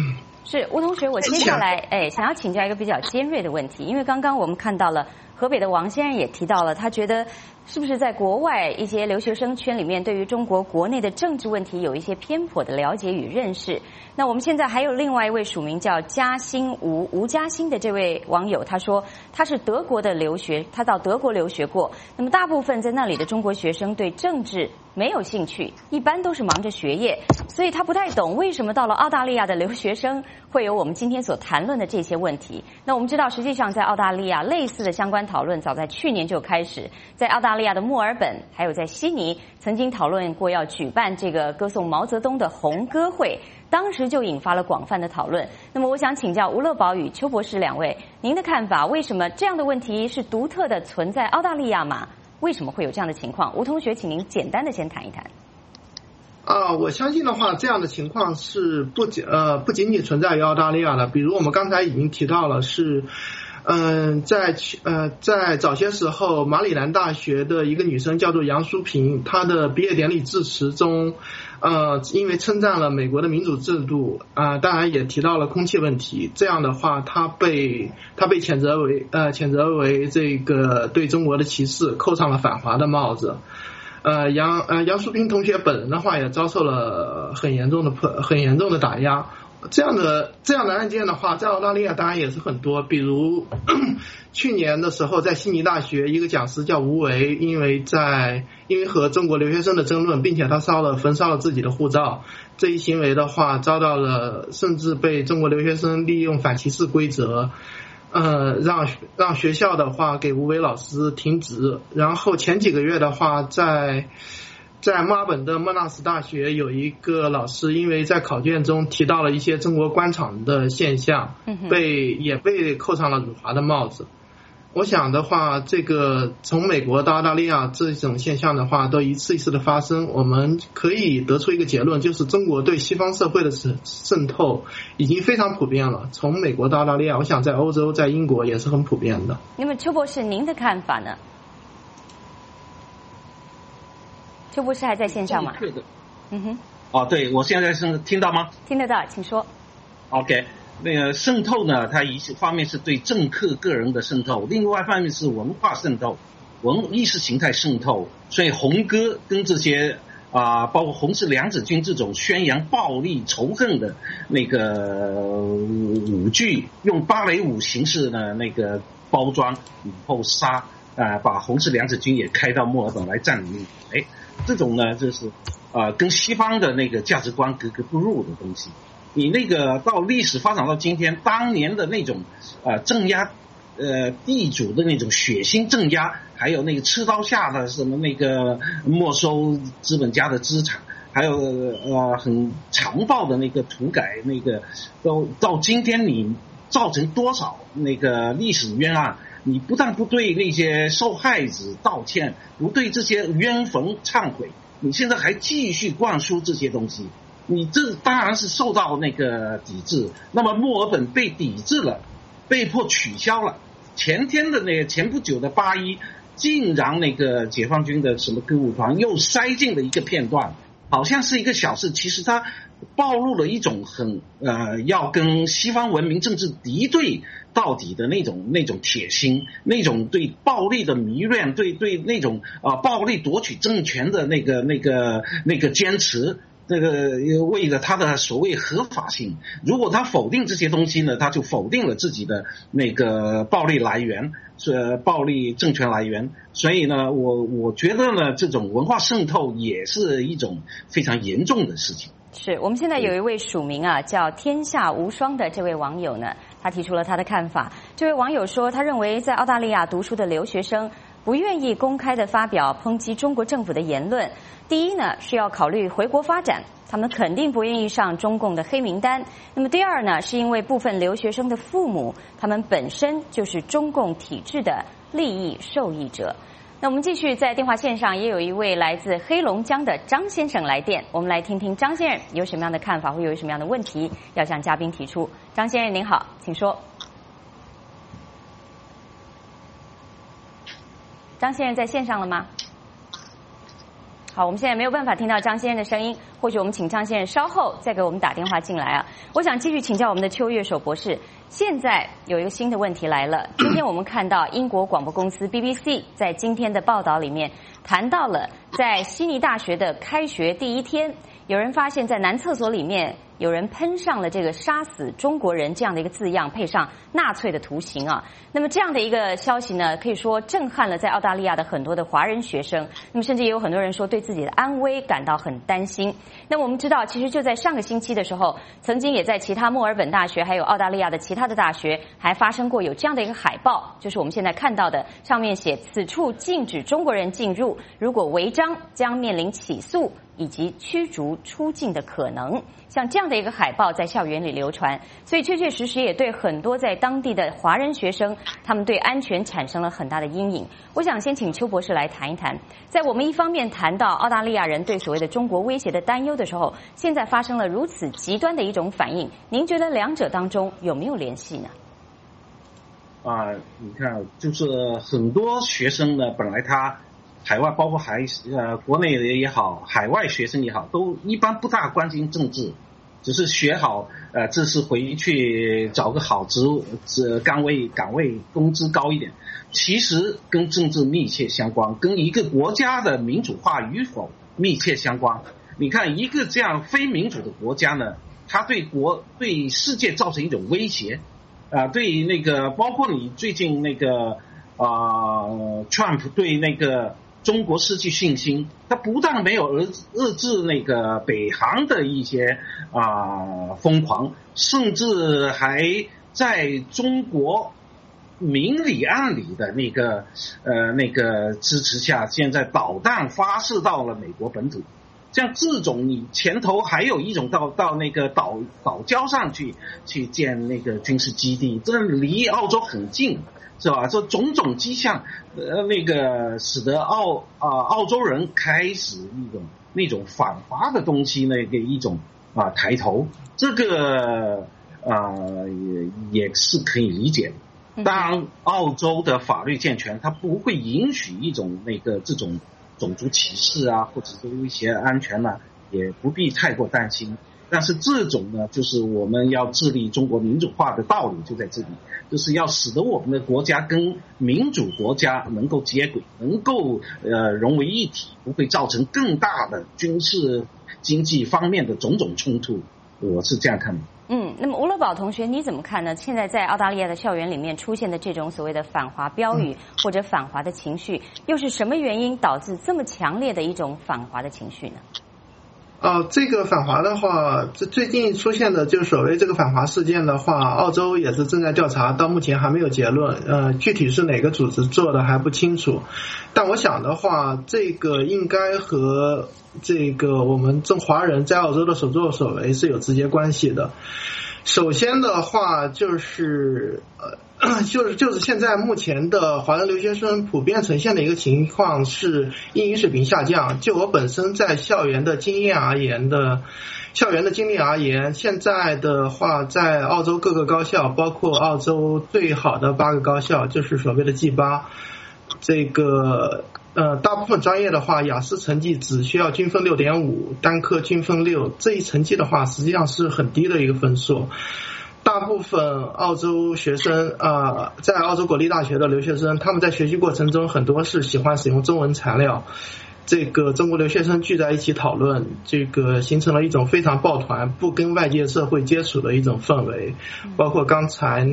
是吴同学，我接下来想要请教一个比较尖锐的问题，因为刚刚我们看到了河北的王先生也提到了，他觉得是不是在国外一些留学生圈里面，对于中国国内的政治问题有一些偏颇的了解与认识？那我们现在还有另外一位署名叫嘉兴吴嘉兴的这位网友，他说他是德国的留学，他到德国留学过。那么大部分在那里的中国学生对政治没有兴趣，一般都是忙着学业，所以他不太懂为什么到了澳大利亚的留学生会有我们今天所谈论的这些问题。那我们知道，实际上在澳大利亚类似的相关讨论早在去年就开始，在澳大利亚的墨尔本还有在悉尼曾经讨论过要举办这个歌颂毛泽东的红歌会，当时就引发了广泛的讨论。那么我想请教吴乐宝与邱博士两位，您的看法，为什么这样的问题是独特的存在澳大利亚吗？为什么会有这样的情况？吴同学，请您简单的先谈一谈。 我相信的话，这样的情况是不仅仅存在于澳大利亚的。比如我们刚才已经提到了，是在早些时候，马里兰大学的一个女生叫做杨淑萍，她的毕业典礼致辞中，因为称赞了美国的民主制度，当然也提到了空气问题，这样的话，她被谴责为这个对中国的歧视，扣上了反华的帽子。杨淑萍同学本人的话也遭受了很严重的打压。这样的案件的话，在澳大利亚当然也是很多。比如去年的时候，在悉尼大学一个讲师叫吴维，因为和中国留学生的争论，并且他焚烧了自己的护照，这一行为的话遭到了，甚至被中国留学生利用反歧视规则，让学校的话给吴伟老师停职。然后前几个月的话，在墨尔本的莫纳斯大学有一个老师，因为在考卷中提到了一些中国官场的现象，也被扣上了辱华的帽子。我想的话，这个从美国到澳大利亚这种现象的话，都一次一次的发生，我们可以得出一个结论，就是中国对西方社会的渗透已经非常普遍了。从美国到澳大利亚，我想在欧洲、在英国也是很普遍的。 那么邱博士，您的看法呢？邱博士还在线上吗？ 对的。对，我现在是听到吗？ 听得到，请说。 OK。那个渗透呢，它一方面是对政客个人的渗透，另外一方面是文化渗透、意识形态渗透。所以红歌跟这些包括红十娘子军这种宣扬暴力仇恨的那个舞剧，用芭蕾舞形式的那个包装以后杀把红十娘子军也开到墨尔本来占领。这种呢就是跟西方的那个价值观格格不入的东西。你那个到历史发展到今天，当年的那种镇压地主的那种血腥镇压，还有那个持刀下的什么那个没收资本家的资产，还有很残暴的那个土改，那个到今天你造成多少那个历史冤案？你不但不对那些受害者道歉，不对这些冤魂忏悔，你现在还继续灌输这些东西。你这当然是受到那个抵制，那么墨尔本被抵制了，被迫取消了。前不久的8·1，竟然那个解放军的什么歌舞团又塞进了一个片段，好像是一个小事，其实它暴露了一种很要跟西方文明政治敌对到底的那种铁心，那种对暴力的迷恋，对那种暴力夺取政权的那个坚持。这个为了他的所谓合法性，如果他否定这些东西呢，他就否定了自己的那个暴力来源，暴力政权来源。所以呢，我觉得呢，这种文化渗透也是一种非常严重的事情。 是我们现在有一位署名叫天下无双的这位网友呢，他提出了他的看法。这位网友说，他认为在澳大利亚读书的留学生不愿意公开的发表抨击中国政府的言论。第一呢，是要考虑回国发展，他们肯定不愿意上中共的黑名单。那么第二呢，是因为部分留学生的父母，他们本身就是中共体制的利益受益者。那我们继续在电话线上也有一位来自黑龙江的张先生来电，我们来听听张先生有什么样的看法，会有什么样的问题要向嘉宾提出。张先生您好，请说。张先生在线上了吗？ 好，我们现在没有办法听到张先生的声音，或许我们请张先生稍后再给我们打电话进来啊。我想继续请教我们的邱月守博士，现在有一个新的问题来了。今天我们看到英国广播公司 BBC 在今天的报道里面谈到了，在悉尼大学的开学第一天，有人发现在男厕所里面有人喷上了这个杀死中国人这样的一个字样，配上纳粹的图形啊。那么这样的一个消息呢，可以说震撼了在澳大利亚的很多的华人学生，那么甚至也有很多人说对自己的安危感到很担心。那我们知道，其实就在上个星期的时候，曾经也在其他墨尔本大学还有澳大利亚的其他的大学还发生过有这样的一个海报，就是我们现在看到的，上面写此处禁止中国人进入，如果违章将面临起诉以及驱逐出境的可能。像这样的一个海报在校园里流传，所以确确实实也对很多在当地的华人学生，他们对安全产生了很大的阴影。我想先请邱博士来谈一谈，在我们一方面谈到澳大利亚人对所谓的中国威胁的担忧的时候，现在发生了如此极端的一种反应，您觉得两者当中有没有联系呢？ 你看，就是很多学生呢，本来他海外包括国内的也好，海外学生也好，都一般不大关心政治，只是学好知识回去找个好岗位，工资高一点。其实跟政治密切相关，跟一个国家的民主化与否密切相关。你看，一个这样非民主的国家呢，它对世界造成一种威胁，对那个包括你最近那个Trump 对那个中国失去信心，他不但没有遏制那个北韩的一些疯狂，甚至还在中国明里暗里的那个支持下，现在导弹发射到了美国本土。像这种，你前头还有一种到那个岛礁上去建那个军事基地，这离澳洲很近，是吧？这种种迹象，那个使得澳洲人开始那种反华的东西，那个一种抬头，这个也是可以理解的。当然，澳洲的法律健全，它不会允许一种这种种族歧视或者是威胁安全也不必太过担心。但是这种呢，就是我们要致力中国民主化的道理就在这里，就是要使得我们的国家跟民主国家能够接轨，能够融为一体，不会造成更大的军事经济方面的种种冲突。我是这样看的。 那么吴乐宝同学你怎么看呢？现在在澳大利亚的校园里面出现的这种所谓的反华标语或者反华的情绪，又是什么原因导致这么强烈的一种反华的情绪呢？ 这个反华的话，最近出现的就是所谓这个反华事件的话，澳洲也是正在调查，到目前还没有结论。具体是哪个组织做的还不清楚。但我想的话，这个应该和这个我们华人在澳洲的所作所为是有直接关系的。首先的话就是现在目前的华人留学生普遍呈现的一个情况是英语水平下降。就我本身在校园的经历而言，现在的话在澳洲各个高校，包括澳洲最好的8个高校，就是所谓的 G8， 这个大部分专业的话，雅思成绩只需要均分 6.5， 单科均分6，这一成绩的话实际上是很低的一个分数。大部分澳洲学生在澳洲国立大学的留学生，他们在学习过程中很多是喜欢使用中文材料，这个中国留学生聚在一起讨论，这个形成了一种非常抱团不跟外界社会接触的一种氛围。包括刚才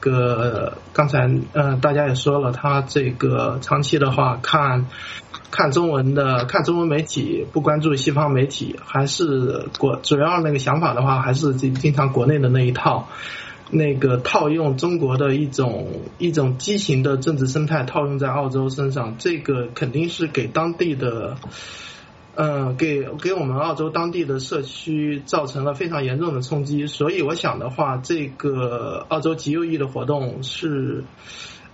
大家也说了，他这个长期的话看中文媒体，不关注西方媒体，还是主要那个想法的话，还是经常国内的那一套，那个套用中国的一种畸形的政治生态套用在澳洲身上，这个肯定是给当地的给我们澳洲当地的社区造成了非常严重的冲击。所以我想的话，这个澳洲极右翼的活动是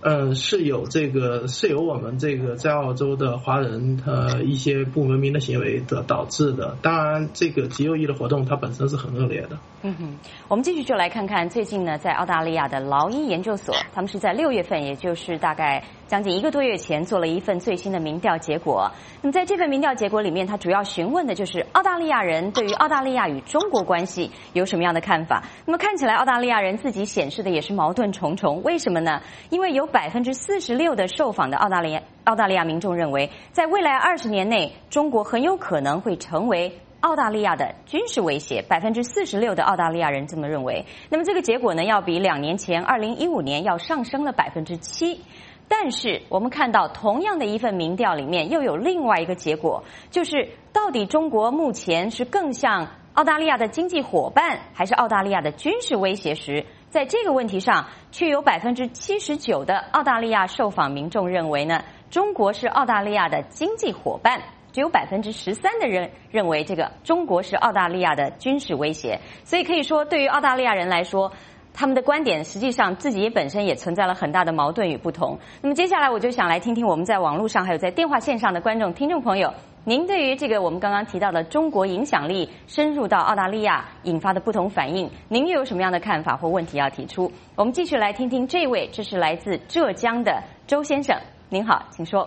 是有我们这个在澳洲的华人一些不文明的行为的导致的。当然，这个极右翼的活动它本身是很恶劣的。 我们继续就来看看最近呢，在澳大利亚的劳伊研究所，他们是在6月份，也就是大概将近1个多月前做了一份最新的民调结果。那么在这份民调结果里面，它主要询问的就是澳大利亚人对于澳大利亚与中国关系有什么样的看法。那么看起来澳大利亚人自己显示的也是矛盾重重，为什么呢？因为有46%的受访的澳大利亚民众认为，在未来20年内，中国很有可能会成为澳大利亚的军事威胁，46%的澳大利亚人这么认为。那么这个结果呢，要比2年前2015年要上升了7%。但是我们看到，同样的一份民调里面又有另外一个结果，就是到底中国目前是更像澳大利亚的经济伙伴，还是澳大利亚的军事威胁时，在这个问题上，却有79%的澳大利亚受访民众认为呢，中国是澳大利亚的经济伙伴。只有13%的人认为这个中国是澳大利亚的军事威胁，所以可以说，对于澳大利亚人来说，他们的观点实际上自己本身也存在了很大的矛盾与不同。那么接下来我就想来听听我们在网络上还有在电话线上的观众听众朋友，您对于这个我们刚刚提到的中国影响力深入到澳大利亚引发的不同反应，您又有什么样的看法或问题要提出？我们继续来听听这位，这是来自浙江的周先生，您好，请说。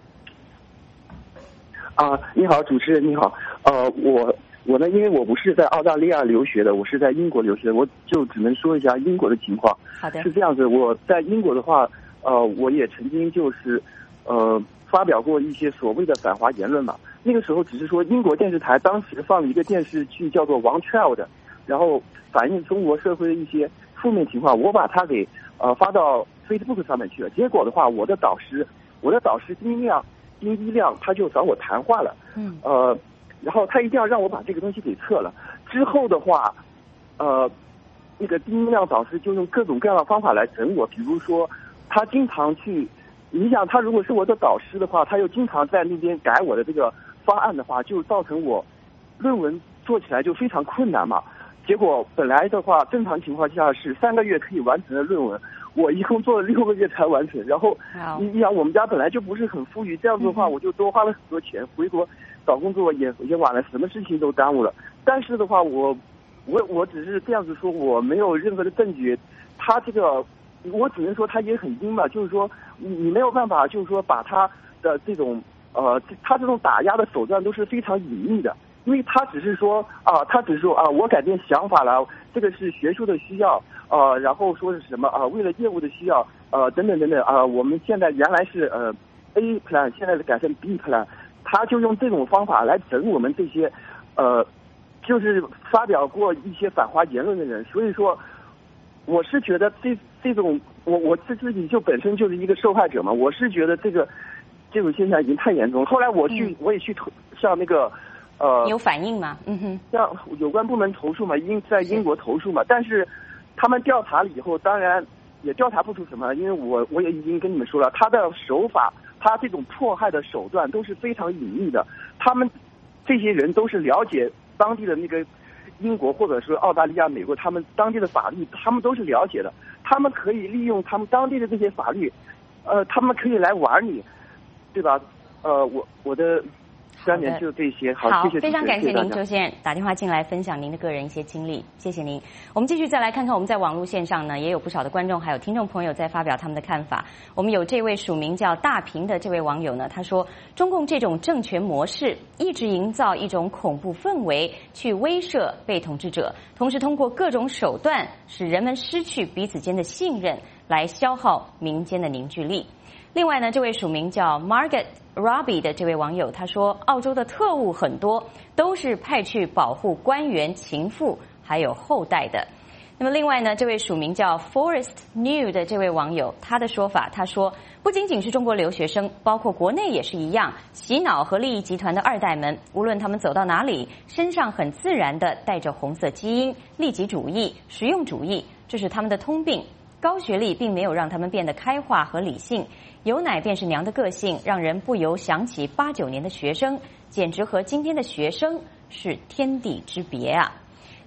你好，主持人你好。我呢，因为我不是在澳大利亚留学的，我是在英国留学的，我就只能说一下英国的情况。 好的。 是这样子，我在英国的话，我也曾经就是发表过一些所谓的反华言论嘛。那个时候只是说英国电视台当时放了一个电视剧叫做《王 Child》，然后反映中国社会的一些负面情况，我把它给发到 Facebook 上面去了。结果的话，我的导师丁一亮他就找我谈话了，然后他一定要让我把这个东西给撤了。之后的话，那个丁一亮导师就用各种各样的方法来整我，比如说他经常去，你想他如果是我的导师的话，他又经常在那边改我的这个方案的话，就造成我论文做起来就非常困难嘛。结果本来的话，正常情况下是3个月可以完成的论文，我一共做了6个月才完成。然后你想，我们家本来就不是很富裕，这样子的话，我就多花了很多钱，回国找工作也晚了，什么事情都耽误了。但是的话，我只是这样子说，我没有任何的证据。他这个，我只能说他也很阴嘛，就是说你没有办法，就是说把他的这种他这种打压的手段都是非常隐秘的。因为他只是说我改变想法了，这个是学术的需要，然后说是什么为了业务的需要，等等等等我们现在原来是A plan， 现在是改成 B plan， 他就用这种方法来整我们这些就是发表过一些反华言论的人。所以说，我是觉得这种我自己就本身就是一个受害者嘛，我是觉得这种现象已经太严重了。后来我也去向那个。 有反应吗？ 像有关部门投诉嘛，在英国投诉嘛，但是他们调查了以后，当然也调查不出什么，因为我也已经跟你们说了，他的手法，他这种迫害的手段都是非常隐秘的。他们这些人都是了解当地的那个英国或者是澳大利亚、美国他们当地的法律，他们都是了解的。他们可以利用他们当地的这些法律，他们可以来玩你，对吧？我的。3年就这些，好，谢谢。 非常感谢您，周先生打电话进来分享您的个人一些经历，谢谢您。我们继续再来看看，我们在网络线上呢，也有不少的观众还有听众朋友在发表他们的看法。我们有这位署名叫大平的这位网友呢，他说，中共这种政权模式一直营造一种恐怖氛围，去威慑被统治者，同时通过各种手段使人们失去彼此间的信任，来消耗民间的凝聚力。另外呢，这位署名叫 Margaret Robbie 的这位网友他说，澳洲的特务很多都是派去保护官员、情妇还有后代的。那么另外呢，这位署名叫 Forest New 的这位网友他的说法，他说不仅仅是中国留学生，包括国内也是一样，洗脑和利益集团的2代们，无论他们走到哪里，身上很自然地带着红色基因、利己主义、实用主义，这是他们的通病。高学历并没有让他们变得开化和理性，有奶便是娘的个性让人不由想起89年的学生，简直和今天的学生是天地之别啊。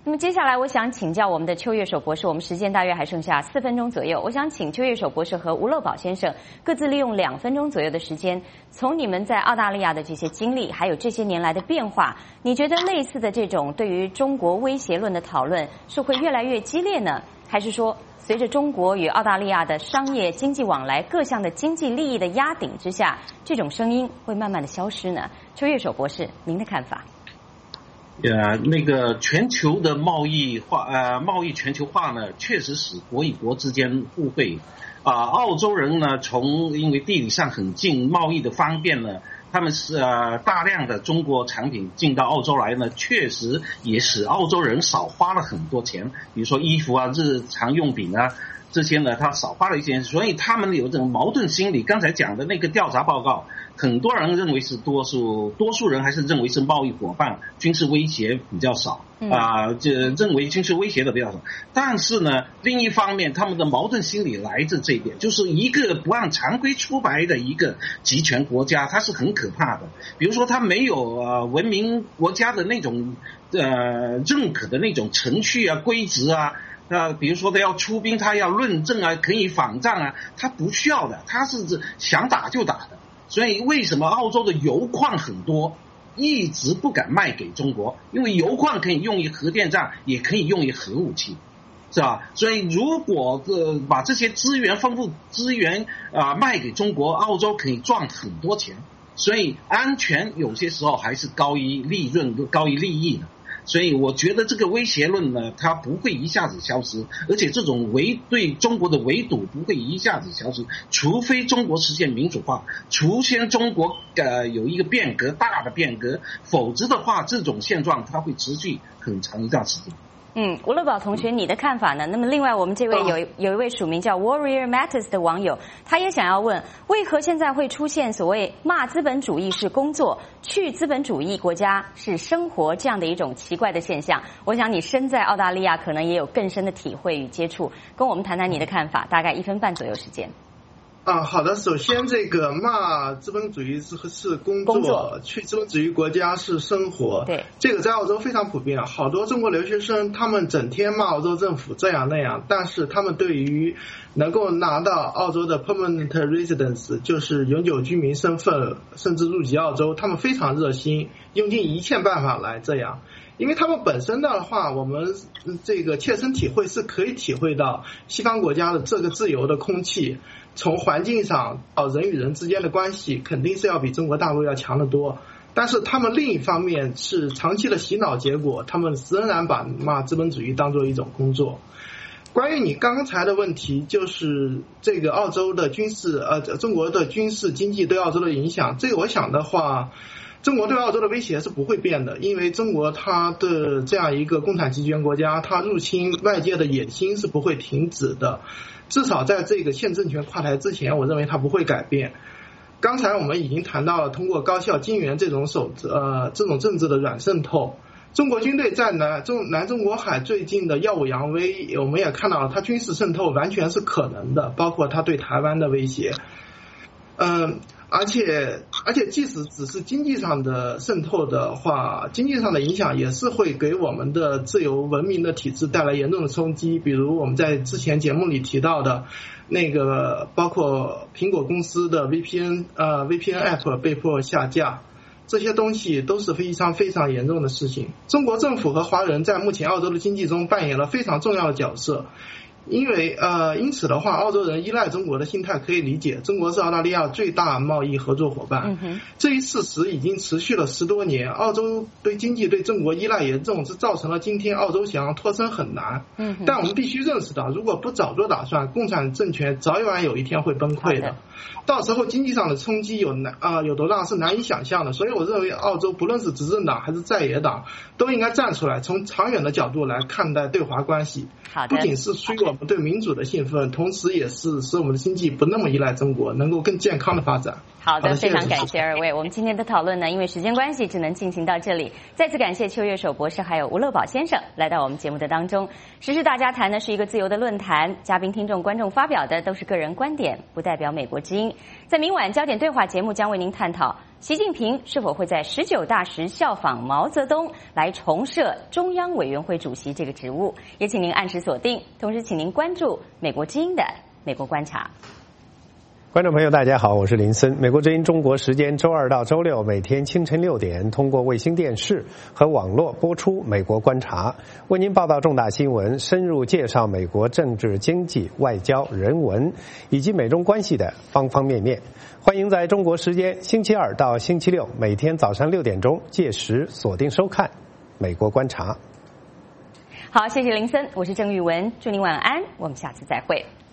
那么接下来我想请教我们的邱月守博士，我们时间大约还剩下4分钟左右，我想请邱月守博士和吴乐宝先生各自利用2分钟左右的时间，从你们在澳大利亚的这些经历，还有这些年来的变化，你觉得类似的这种对于中国威胁论的讨论是会越来越激烈呢，还是说随着中国与澳大利亚的商业经济往来各项的经济利益的压顶之下，这种声音会慢慢的消失呢？邱月守博士，您的看法？ 那个全球的贸易全球化呢，确实使国与国之间互惠。澳洲人呢，因为地理上很近，贸易的方便呢，他们是大量的中国产品进到澳洲来呢，确实也使澳洲人少花了很多钱，比如说衣服啊、日常用品啊这些呢，他少花了一些，所以他们有这种矛盾心理。刚才讲的那个调查报告，很多人认为是多数人还是认为是贸易伙伴，军事威胁比较少认为军事威胁的比较少。但是呢，另一方面，他们的矛盾心理来自这一点，就是一个不按常规出牌的一个集权国家，它是很可怕的。比如说，它没有文明国家的那种认可的那种程序啊、规则啊。比如说他要出兵，他要论证啊，可以反战啊，他不需要的，他是想打就打的。所以为什么澳洲的油矿很多，一直不敢卖给中国？因为油矿可以用于核电站，也可以用于核武器，是吧？所以如果把这些丰富资源卖给中国，澳洲可以赚很多钱。所以安全有些时候还是高于利润、高于利益的。所以我觉得这个威胁论呢，它不会一下子消失，而且这种对中国的围堵不会一下子消失，除非中国实现民主化，除非中国有一个变革，大的变革，否则的话，这种现状它会持续很长一段时间。 吴乐宝同学，你的看法呢？那么另外，我们这位有一位署名叫 Warrior Matters 的网友，他也想要问，为何现在会出现所谓骂资本主义是工作，去资本主义国家是生活这样的一种奇怪的现象？我想你身在澳大利亚，可能也有更深的体会与接触，跟我们谈谈你的看法，大概1分半左右时间。 好的。首先，这个骂资本主义是工作，去资本主义国家是生活。 对， 这个在澳洲非常普遍。好多中国留学生，他们整天骂澳洲政府这样那样，但是他们对于能够拿到澳洲的 permanent residence， 就是永久居民身份，甚至入籍澳洲，他们非常热心，用尽一切办法来这样。因为他们本身的话，我们这个切身体会是可以体会到西方国家的这个自由的空气，从环境上到人与人之间的关系，肯定是要比中国大陆要强得多。但是他们另一方面是长期的洗脑结果，他们仍然把骂资本主义当作一种工作。关于你刚才的问题，就是这个澳洲的中国的军事经济对澳洲的影响，这个我想的话，中国对澳洲的威胁是不会变的，因为中国它的这样一个共产集权国家，它入侵外界的野心是不会停止的，至少在这个现政权垮台之前，我认为它不会改变。刚才我们已经谈到了通过高校金援这种政治的软渗透，中国军队在南中国海最近的耀武扬威，我们也看到了它军事渗透完全是可能的，包括它对台湾的威胁。而且即使只是经济上的渗透的话，经济上的影响也是会给我们的自由文明的体制带来严重的冲击。比如我们在之前节目里提到的那个，包括苹果公司的 VPN app 被迫下架，这些东西都是非常非常严重的事情。中国政府和华人在目前澳洲的经济中扮演了非常重要的角色。因此的话，澳洲人依赖中国的心态可以理解，中国是澳大利亚最大贸易合作伙伴。这一事实已经持续了10多年，澳洲对经济对中国依赖严重，是造成了今天澳洲想要脱身很难。但我们必须认识到，如果不早做打算，共产政权早晚有一天会崩溃的。到时候经济上的冲击有多大是难以想象的。所以我认为澳洲不论是执政党还是在野党，都应该站出来，从长远的角度来看待对华关系。不仅是出于我们对民主的兴奋，同时也是使我们的经济不那么依赖中国，能够更健康的发展。 好的，非常感谢二位。我们今天的讨论呢，因为时间关系，只能进行到这里。再次感谢邱月守博士还有吴乐宝先生来到我们节目的当中。时事大家谈呢是一个自由的论坛，嘉宾、听众、观众发表的都是个人观点，不代表美国之音。在明晚焦点对话节目将为您探讨习近平是否会在19大时效仿毛泽东来重设中央委员会主席这个职务？也请您按时锁定，同时请您关注美国之音的美国观察。 观众朋友大家好，我是林森。美国之音中国时间周二到周六每天清晨6点通过卫星电视和网络播出美国观察，为您报道重大新闻，深入介绍美国政治、经济、外交、人文以及美中关系的方方面面。欢迎在中国时间星期二到星期六每天早上6点钟届时锁定收看美国观察。 好，谢谢林森，我是郑玉文，祝您晚安，我们下次再会。